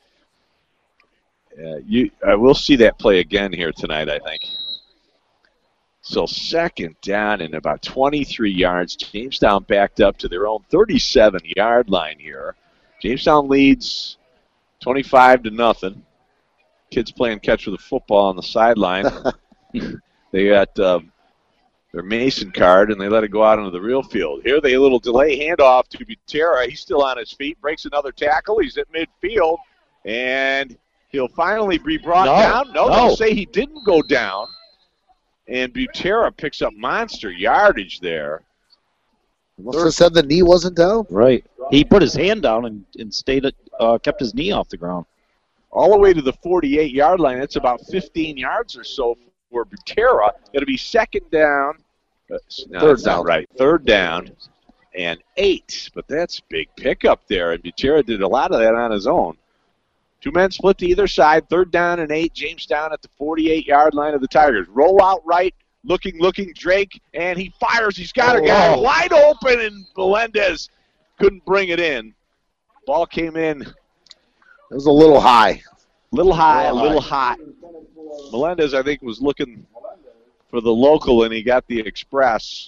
we'll see that play again here tonight, I think. So 2nd down and about 23 yards. Jamestown backed up to their own 37-yard line here. Jamestown leads 25-0. Kids playing catch with a football on the sideline. They got their Mason card, and they let it go out into the real field. Here they a little delay handoff to Butera. He's still on his feet, breaks another tackle. He's at midfield, and he'll finally be brought down. No, they'll say he didn't go down. And Butera picks up monster yardage there. Must have said the knee wasn't down. Right. He put his hand down and kept his knee off the ground. All the way to the 48-yard line. That's about 15 yards or so for Butera. It'll be 2nd down. Third down. Right. 3rd down and 8. But that's big pickup there. And Butera did a lot of that on his own. 2 men split to either side. 3rd down and 8. Jamestown at the 48-yard line of the Tigers. Roll out right. Looking, Drake. And he fires. He's got a guy wide open. And Melendez couldn't bring it in. Ball came in. It was a little high. A little hot. Melendez, I think, was looking for the local, and he got the express.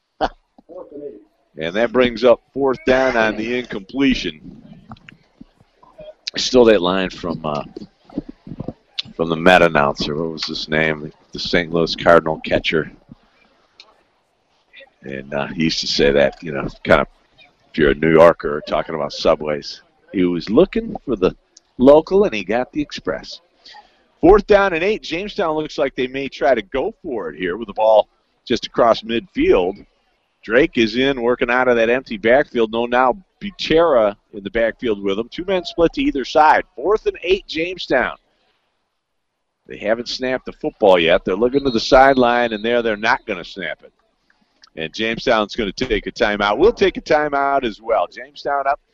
And that brings up 4th down on the incompletion. Still that line from the Met announcer. What was his name? The St. Louis Cardinal catcher. And he used to say that, kind of, if you're a New Yorker talking about subways. He was looking for the local, and he got the express. 4th down and 8. Jamestown looks like they may try to go for it here with the ball just across midfield. Drake is in, working out of that empty backfield. Now Butera in the backfield with him. 2 men split to either side. 4th and 8, Jamestown. They haven't snapped the football yet. They're looking to the sideline, and they're not going to snap it. And Jamestown's going to take a timeout. We'll take a timeout as well. Jamestown up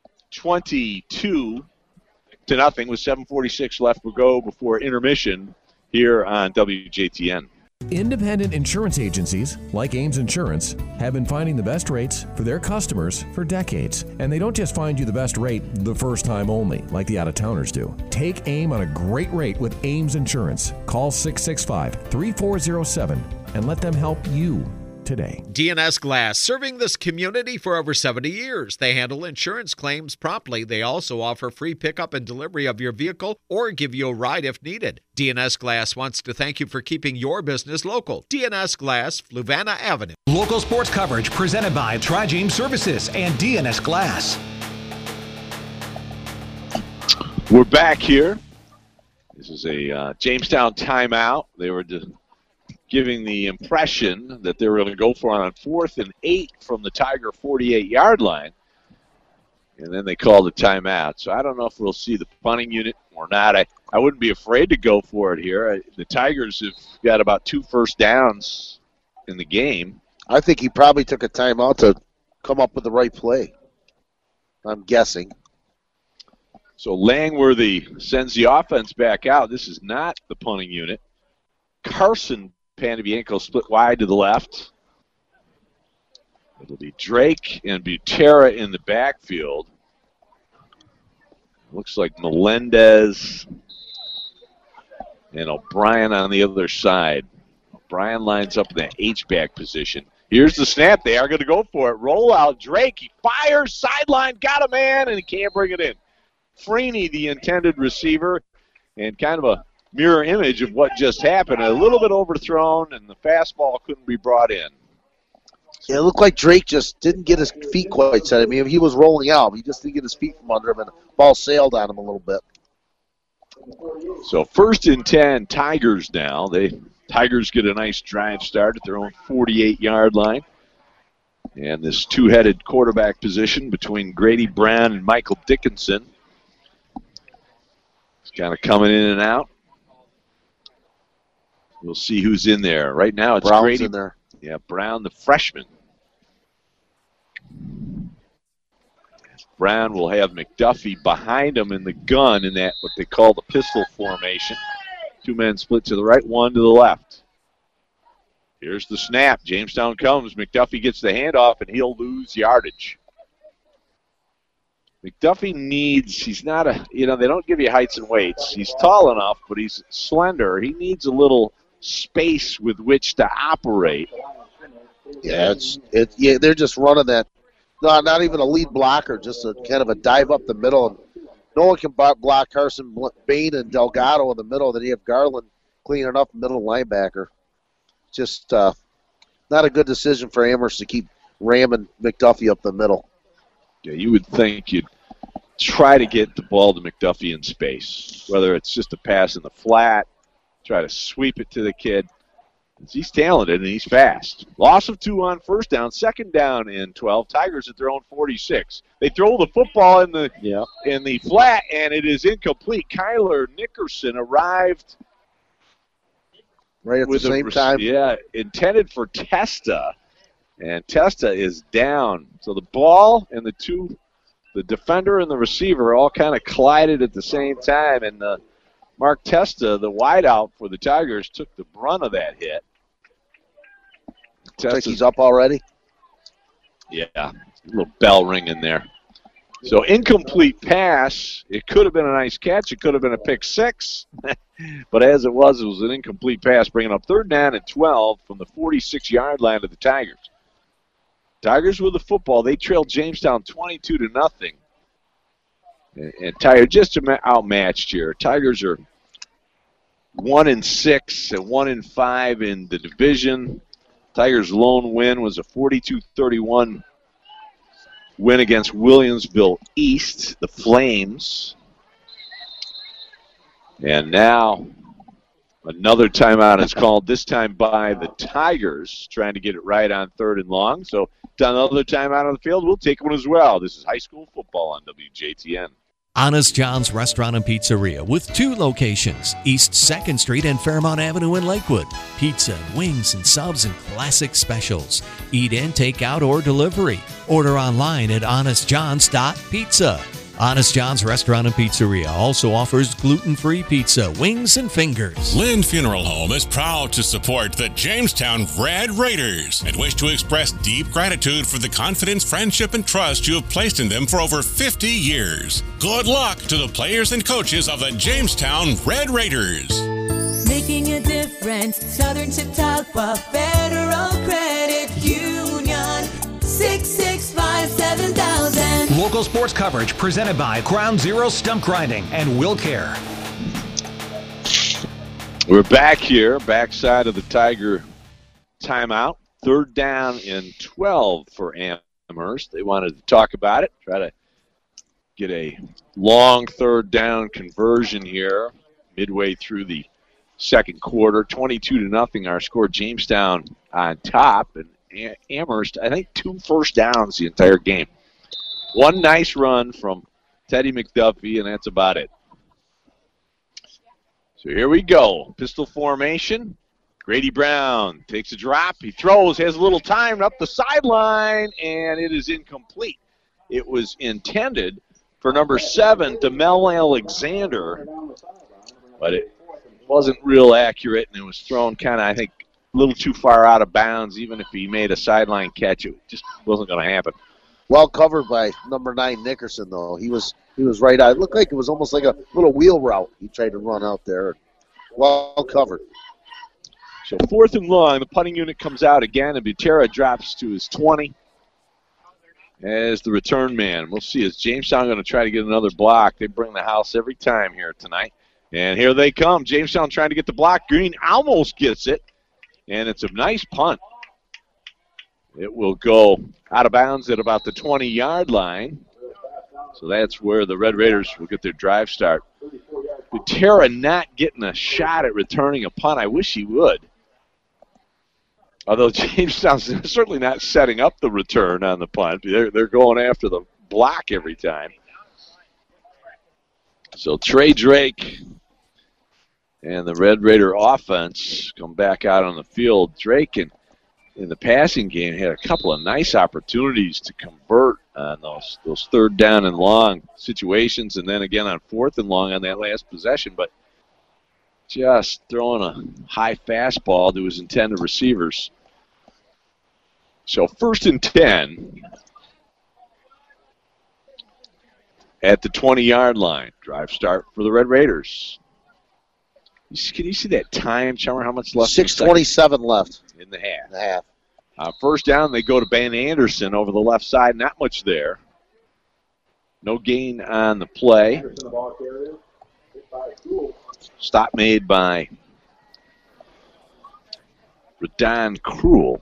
22-0 with 7:46 left to go before intermission here on WJTN. Independent insurance agencies, like Ames Insurance, have been finding the best rates for their customers for decades. And they don't just find you the best rate the first time only, like the out-of-towners do. Take aim on a great rate with Ames Insurance. Call 665-3407 and let them help you today. DNS Glass, serving this community for over 70 years. They handle insurance claims promptly. They also offer free pickup and delivery of your vehicle or give you a ride if needed. DNS Glass wants to thank you for keeping your business local. DNS Glass, Fluvanna Avenue. Local sports coverage presented by Tri-James Services and DNS Glass. We're back here. This is a Jamestown timeout. They were giving the impression that they were going to go for it on 4th and 8 from the Tiger 48-yard line. And then they called a timeout. So I don't know if we'll see the punting unit or not. I wouldn't be afraid to go for it here. The Tigers have got about 2 first downs in the game. I think he probably took a timeout to come up with the right play. I'm guessing. So Langworthy sends the offense back out. This is not the punting unit. Carson Panavienko split wide to the left. It'll be Drake and Butera in the backfield. Looks like Melendez and O'Brien on the other side. O'Brien lines up in that H-back position. Here's the snap. They are going to go for it. Roll out. Drake. He fires. Sideline. Got a man, and he can't bring it in. Freeney, the intended receiver, and kind of a mirror image of what just happened. A little bit overthrown, and the fastball couldn't be brought in. Yeah, it looked like Drake just didn't get his feet quite set. I mean, he was rolling out. He just didn't get his feet from under him, and the ball sailed on him a little bit. So 1st and 10, Tigers now. Tigers get a nice drive start at their own 48-yard line. And this two-headed quarterback position between Grady Brown and Michael Dickinson. It's kind of coming in and out. We'll see who's in there. Right now it's Brown's Grady. In there. Yeah, Brown, the freshman. Brown will have McDuffie behind him in the gun in that what they call the pistol formation. 2 men split to the right, 1 to the left. Here's the snap. Jamestown comes. McDuffie gets the handoff, and he'll lose yardage. McDuffie he's not they don't give you heights and weights. He's tall enough, but he's slender. He needs a little space with which to operate. Yeah, they're just running that. No, not even a lead blocker, just a kind of a dive up the middle. And no one can block Carson Bain and Delgado in the middle. Then you have Garland cleaning up middle linebacker. Just not a good decision for Amherst to keep ramming McDuffie up the middle. Yeah, you would think you'd try to get the ball to McDuffie in space, whether it's just a pass in the flat, try to sweep it to the kid. He's talented and he's fast. Loss of 2 on 1st down, 2nd down and 12. Tigers at their own 46. They throw the football in the flat, and it is incomplete. Kyler Nickerson arrived right at the same time. Yeah, intended for Testa, and Testa is down. So the ball and the defender and the receiver all kind of collided at the same time, and Mark Testa, the wideout for the Tigers, took the brunt of that hit. Looks like he's up already? Yeah, a little bell ringing there. So incomplete pass. It could have been a nice catch. It could have been a pick 6. But as it was an incomplete pass, bringing up 3rd down and 12 from the 46-yard line of the Tigers. Tigers with the football. They trailed Jamestown 22-0. And Tigers just outmatched here. Tigers are 1-6 and 1-5 in the division. Tigers' lone win was a 42-31 win against Williamsville East, the Flames. And now another timeout is called, this time by the Tigers, trying to get it right on 3rd and long. So another timeout on the field. We'll take one as well. This is high school football on WJTN. Honest John's Restaurant and Pizzeria with 2 locations, East 2nd Street and Fairmount Avenue in Lakewood. Pizza, wings, and subs and classic specials. Eat in, take out, or delivery. Order online at honestjohns.pizza. Honest John's Restaurant and Pizzeria also offers gluten-free pizza, wings, and fingers. Lynn Funeral Home is proud to support the Jamestown Red Raiders and wish to express deep gratitude for the confidence, friendship, and trust you have placed in them for over 50 years. Good luck to the players and coaches of the Jamestown Red Raiders. Making a difference, Southern Chautauqua Federal Credit Union, 665-7000. Local sports coverage presented by Ground Zero Stump Grinding and Will Care. We're back here, backside of the Tiger timeout. 3rd down and 12 for Amherst. They wanted to talk about it, try to get a long 3rd down conversion here midway through the second quarter. 22-0 our score. Jamestown on top, and Amherst, I think, 2 first downs the entire game. One nice run from Teddy McDuffie, and that's about it. So here we go. Pistol formation. Grady Brown takes a drop. He throws, has a little time up the sideline, and it is incomplete. It was intended for number 7, DeMel Alexander, but it wasn't real accurate, and it was thrown kind of, I think, a little too far out of bounds. Even if he made a sideline catch, it just wasn't going to happen. Well covered by number 9, Nickerson, though. He was right out. It looked like it was almost like a little wheel route he tried to run out there. Well covered. So 4th and long, the punting unit comes out again, and Butera drops to his 20 as the return man. We'll see. Is Jamestown going to try to get another block? They bring the house every time here tonight. And here they come. Jamestown trying to get the block. Green almost gets it, and it's a nice punt. It will go out of bounds at about the 20-yard line. So that's where the Red Raiders will get their drive start. Butera not getting a shot at returning a punt. I wish he would. Although Jamestown's certainly not setting up the return on the punt. They're going after the block every time. So Trey Drake and the Red Raider offense come back out on the field. Drake in the passing game had a couple of nice opportunities to convert on those 3rd down and long situations, and then again on 4th and long on that last possession, but just throwing a high fastball to his intended receivers. So 1st and 10 at the 20-yard line. Drive start for the Red Raiders. Can you see that time, Chummer? How much left? 6:27 left. In the half. First down, they go to Ben Anderson over the left side. Not much there. No gain on the play. Stop made by Radon Cruel.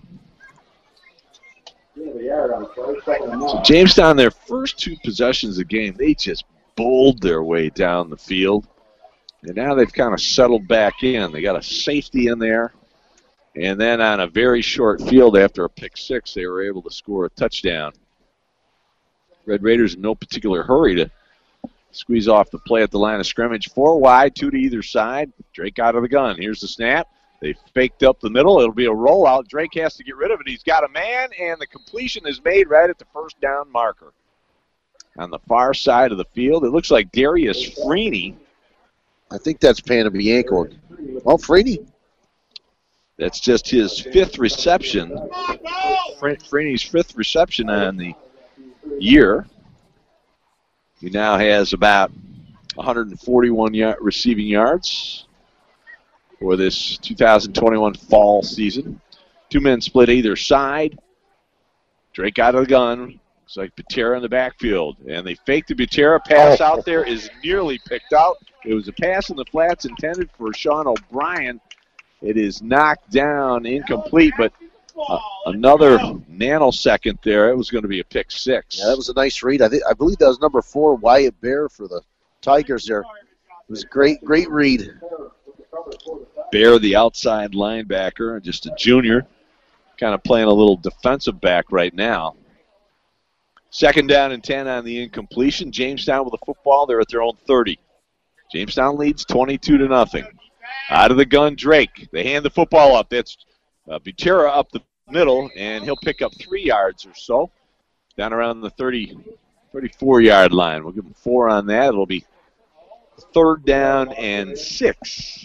So Jamestown, their first 2 possessions of the game, they just bowled their way down the field. And now they've kind of settled back in. They got a safety in there. And then on a very short field after a pick 6, they were able to score a touchdown. Red Raiders in no particular hurry to squeeze off the play at the line of scrimmage. 4 wide, 2 to either side. Drake out of the gun. Here's the snap. They faked up the middle. It'll be a rollout. Drake has to get rid of it. He's got a man, and the completion is made right at the first down marker. On the far side of the field, it looks like Darius Freeney. I think that's Panabianco. Oh, Freeney. That's just his 5th reception. Freeney's 5th reception on the year. He now has about 141 receiving yards for this 2021 fall season. 2 men split either side. Drake out of the gun. Looks like Butera in the backfield. And they faked the Butera pass out there is nearly picked out. It was a pass in the flats intended for Sean O'Brien. It is knocked down, incomplete, but another nanosecond there. It was going to be a pick 6. Yeah, that was a nice read. I believe that was number 4, Wyatt Bear for the Tigers there. It was a great read. Bear, the outside linebacker, just a junior, kind of playing a little defensive back right now. 2nd down and 10 on the incompletion. Jamestown with the football. They're at their own 30. Jamestown leads 22-0. Out of the gun, Drake. They hand the football up. That's Butera up the middle, and he'll pick up 3 yards or so. Down around the 34-yard line. We'll give them 4 on that. It'll be 3rd down and 6.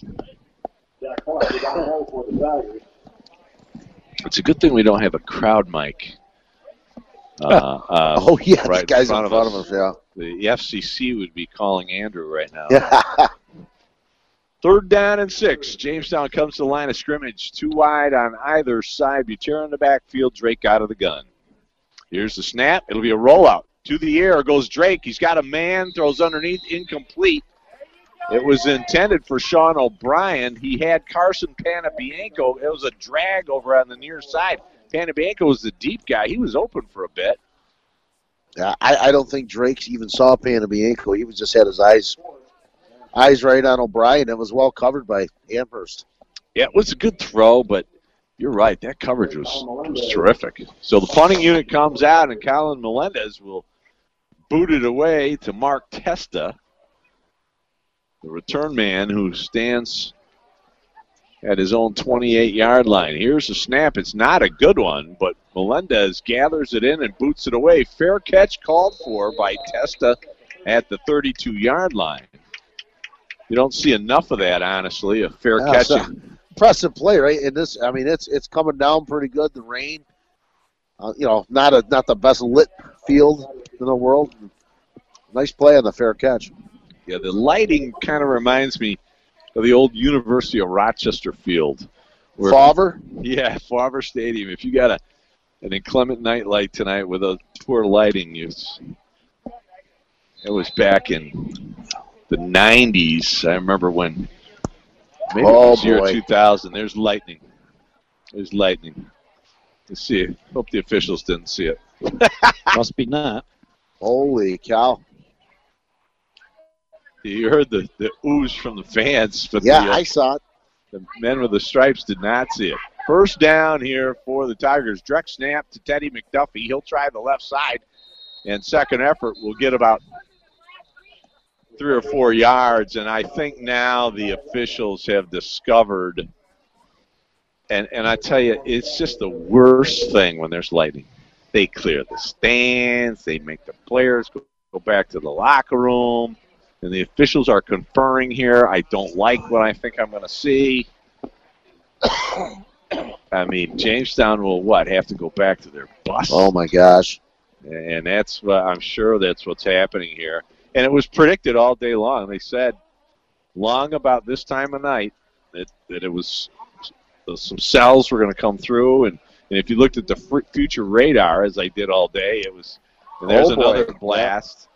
It's a good thing we don't have a crowd mic. Oh, yeah, right the guys in front of us, yeah. The FCC would be calling Andrew right now. 3rd down and 6. Jamestown comes to the line of scrimmage. 2 wide on either side. Butera in the backfield. Drake out of the gun. Here's the snap. It'll be a rollout. To the air goes Drake. He's got a man. Throws underneath. Incomplete. It was intended for Sean O'Brien. He had Carson Panabianco. It was a drag over on the near side. Panabianco was the deep guy. He was open for a bit. Yeah, I don't think Drake even saw Panabianco. He was just had his eyes right on O'Brien. It was well covered by Amherst. Yeah, it was a good throw, but you're right. That coverage was terrific. So the punting unit comes out, and Colin Melendez will boot it away to Mark Testa, the return man who stands at his own 28-yard line. Here's the snap. It's not a good one, but Melendez gathers it in and boots it away. Fair catch called for by Testa at the 32-yard line. You don't see enough of that, honestly, a fair catch. Impressive play, right? And this, I mean, it's coming down pretty good. The rain, not the best lit field in the world. Nice play on the fair catch. Yeah, the lighting kind of reminds me of the old University of Rochester field. Fauver? Yeah, Fauver Stadium. If you got an inclement night like tonight with a poor lighting, it was back in the 90s. I remember when maybe it was year 2000. There's lightning. There's lightning. Let's see it. Hope the officials didn't see it. Must be not. Holy cow. You heard the ooze from the fans. But yeah, I saw it. The men with the stripes did not see it. 1st down here for the Tigers. Direct snap to Teddy McDuffie. He'll try the left side. And second effort will get about 3 or 4 yards. And I think now the officials have discovered, and I tell you, it's just the worst thing when there's lightning. They clear the stands. They make the players go back to the locker room. And the officials are conferring here. I don't like what I think I'm going to see. I mean, Jamestown will, have to go back to their bus? Oh, my gosh. And that's what I'm sure that's what's happening here. And it was predicted all day long. They said long about this time of night that it was some cells were going to come through. And if you looked at the future radar, as I did all day, it was, and there's another blast.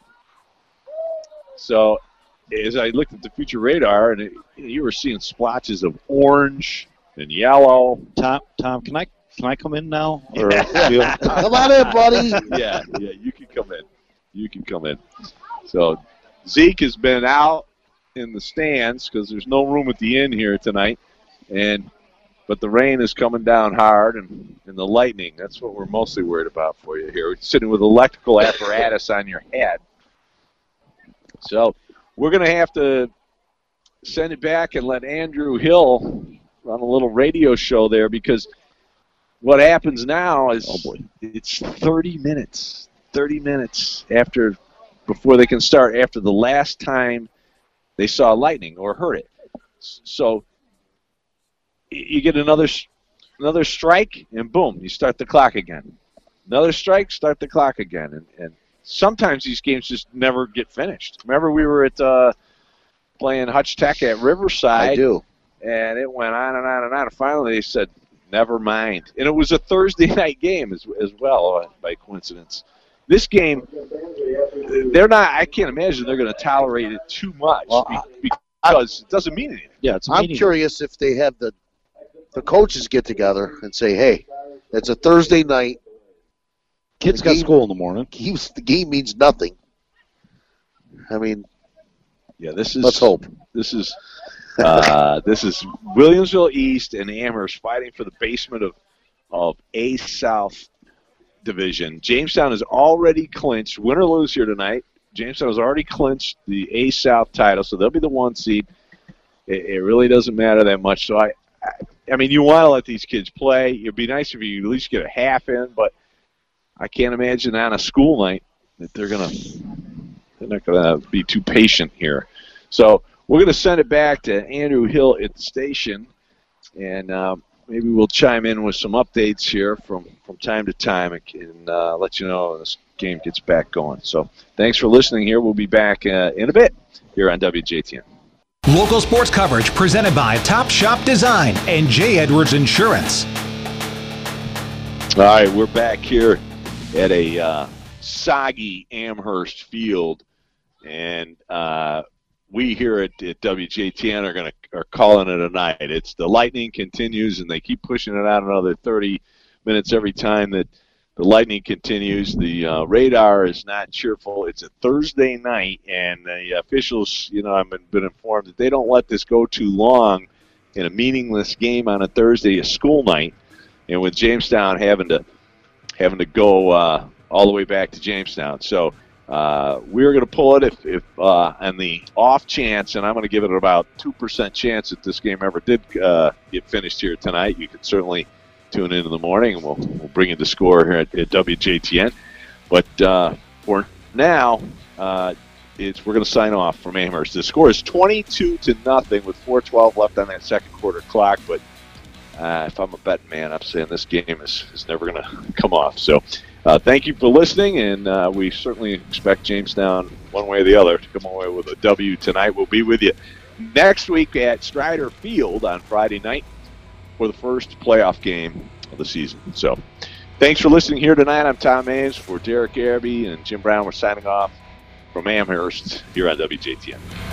So as I looked at the future radar, and you were seeing splotches of orange and yellow. Tom, can I come in now? Or come on in, buddy. Yeah, you can come in. You can come in. So Zeke has been out in the stands because there's no room at the inn here tonight, but the rain is coming down hard and the lightning. That's what we're mostly worried about for you here. We're sitting with electrical apparatus on your head. So we're going to have to send it back and let Andrew Hill run a little radio show there, because what happens now is it's 30 minutes before they can start, after the last time they saw lightning or heard it. So you get another strike, and boom, you start the clock again. Another strike, start the clock again. And sometimes these games just never get finished. Remember we were at playing Hutch Tech at Riverside. I do. And it went on and on and on. And finally they said, never mind. And it was a Thursday night game as well, by coincidence. This game, I can't imagine they're going to tolerate it too much, because it doesn't mean anything. Yeah, I'm curious if they have the coaches get together and say, hey, it's a Thursday night. Kids got school in the morning. The game means nothing. I mean, yeah, this is. Let's hope. This is Williamsville East and Amherst fighting for the basement of A South Division. Jamestown has already clinched, win or lose here tonight. Jamestown has already clinched the A South title, so they'll be the 1 seed. It really doesn't matter that much. So I mean, you want to let these kids play. It'd be nice if you at least get a half in, but I can't imagine on a school night that they're not gonna be too patient here. So we're gonna send it back to Andrew Hill at the station, and maybe we'll chime in with some updates here from time to time and let you know when this game gets back going. So thanks for listening here. We'll be back in a bit here on WJTN. Local sports coverage presented by Top Shop Design and J. Edwards Insurance. All right, we're back here at a soggy Amherst field, and we here at WJTN are calling it a night. It's the Lightning continues, and they keep pushing it out another 30 minutes every time that the Lightning continues. The radar is not cheerful. It's a Thursday night, and the officials, I've been informed that they don't let this go too long in a meaningless game on a Thursday, a school night, and with Jamestown having to go all the way back to Jamestown. So we're going to pull it if on the off chance, and I'm going to give it about 2% chance that this game ever did get finished here tonight. You can certainly tune in the morning, and we'll bring you the score here at WJTN. But for now, we're going to sign off from Amherst. The score is 22-0 with 4:12 left on that second quarter clock. But if I'm a betting man, I'm saying this game is never going to come off. So thank you for listening, and we certainly expect Jamestown, one way or the other, to come away with a W tonight. We'll be with you next week at Strider Field on Friday night for the first playoff game of the season. So thanks for listening here tonight. I'm Tom Ames for Derek Araby and Jim Brown. We're signing off from Amherst here on WJTN.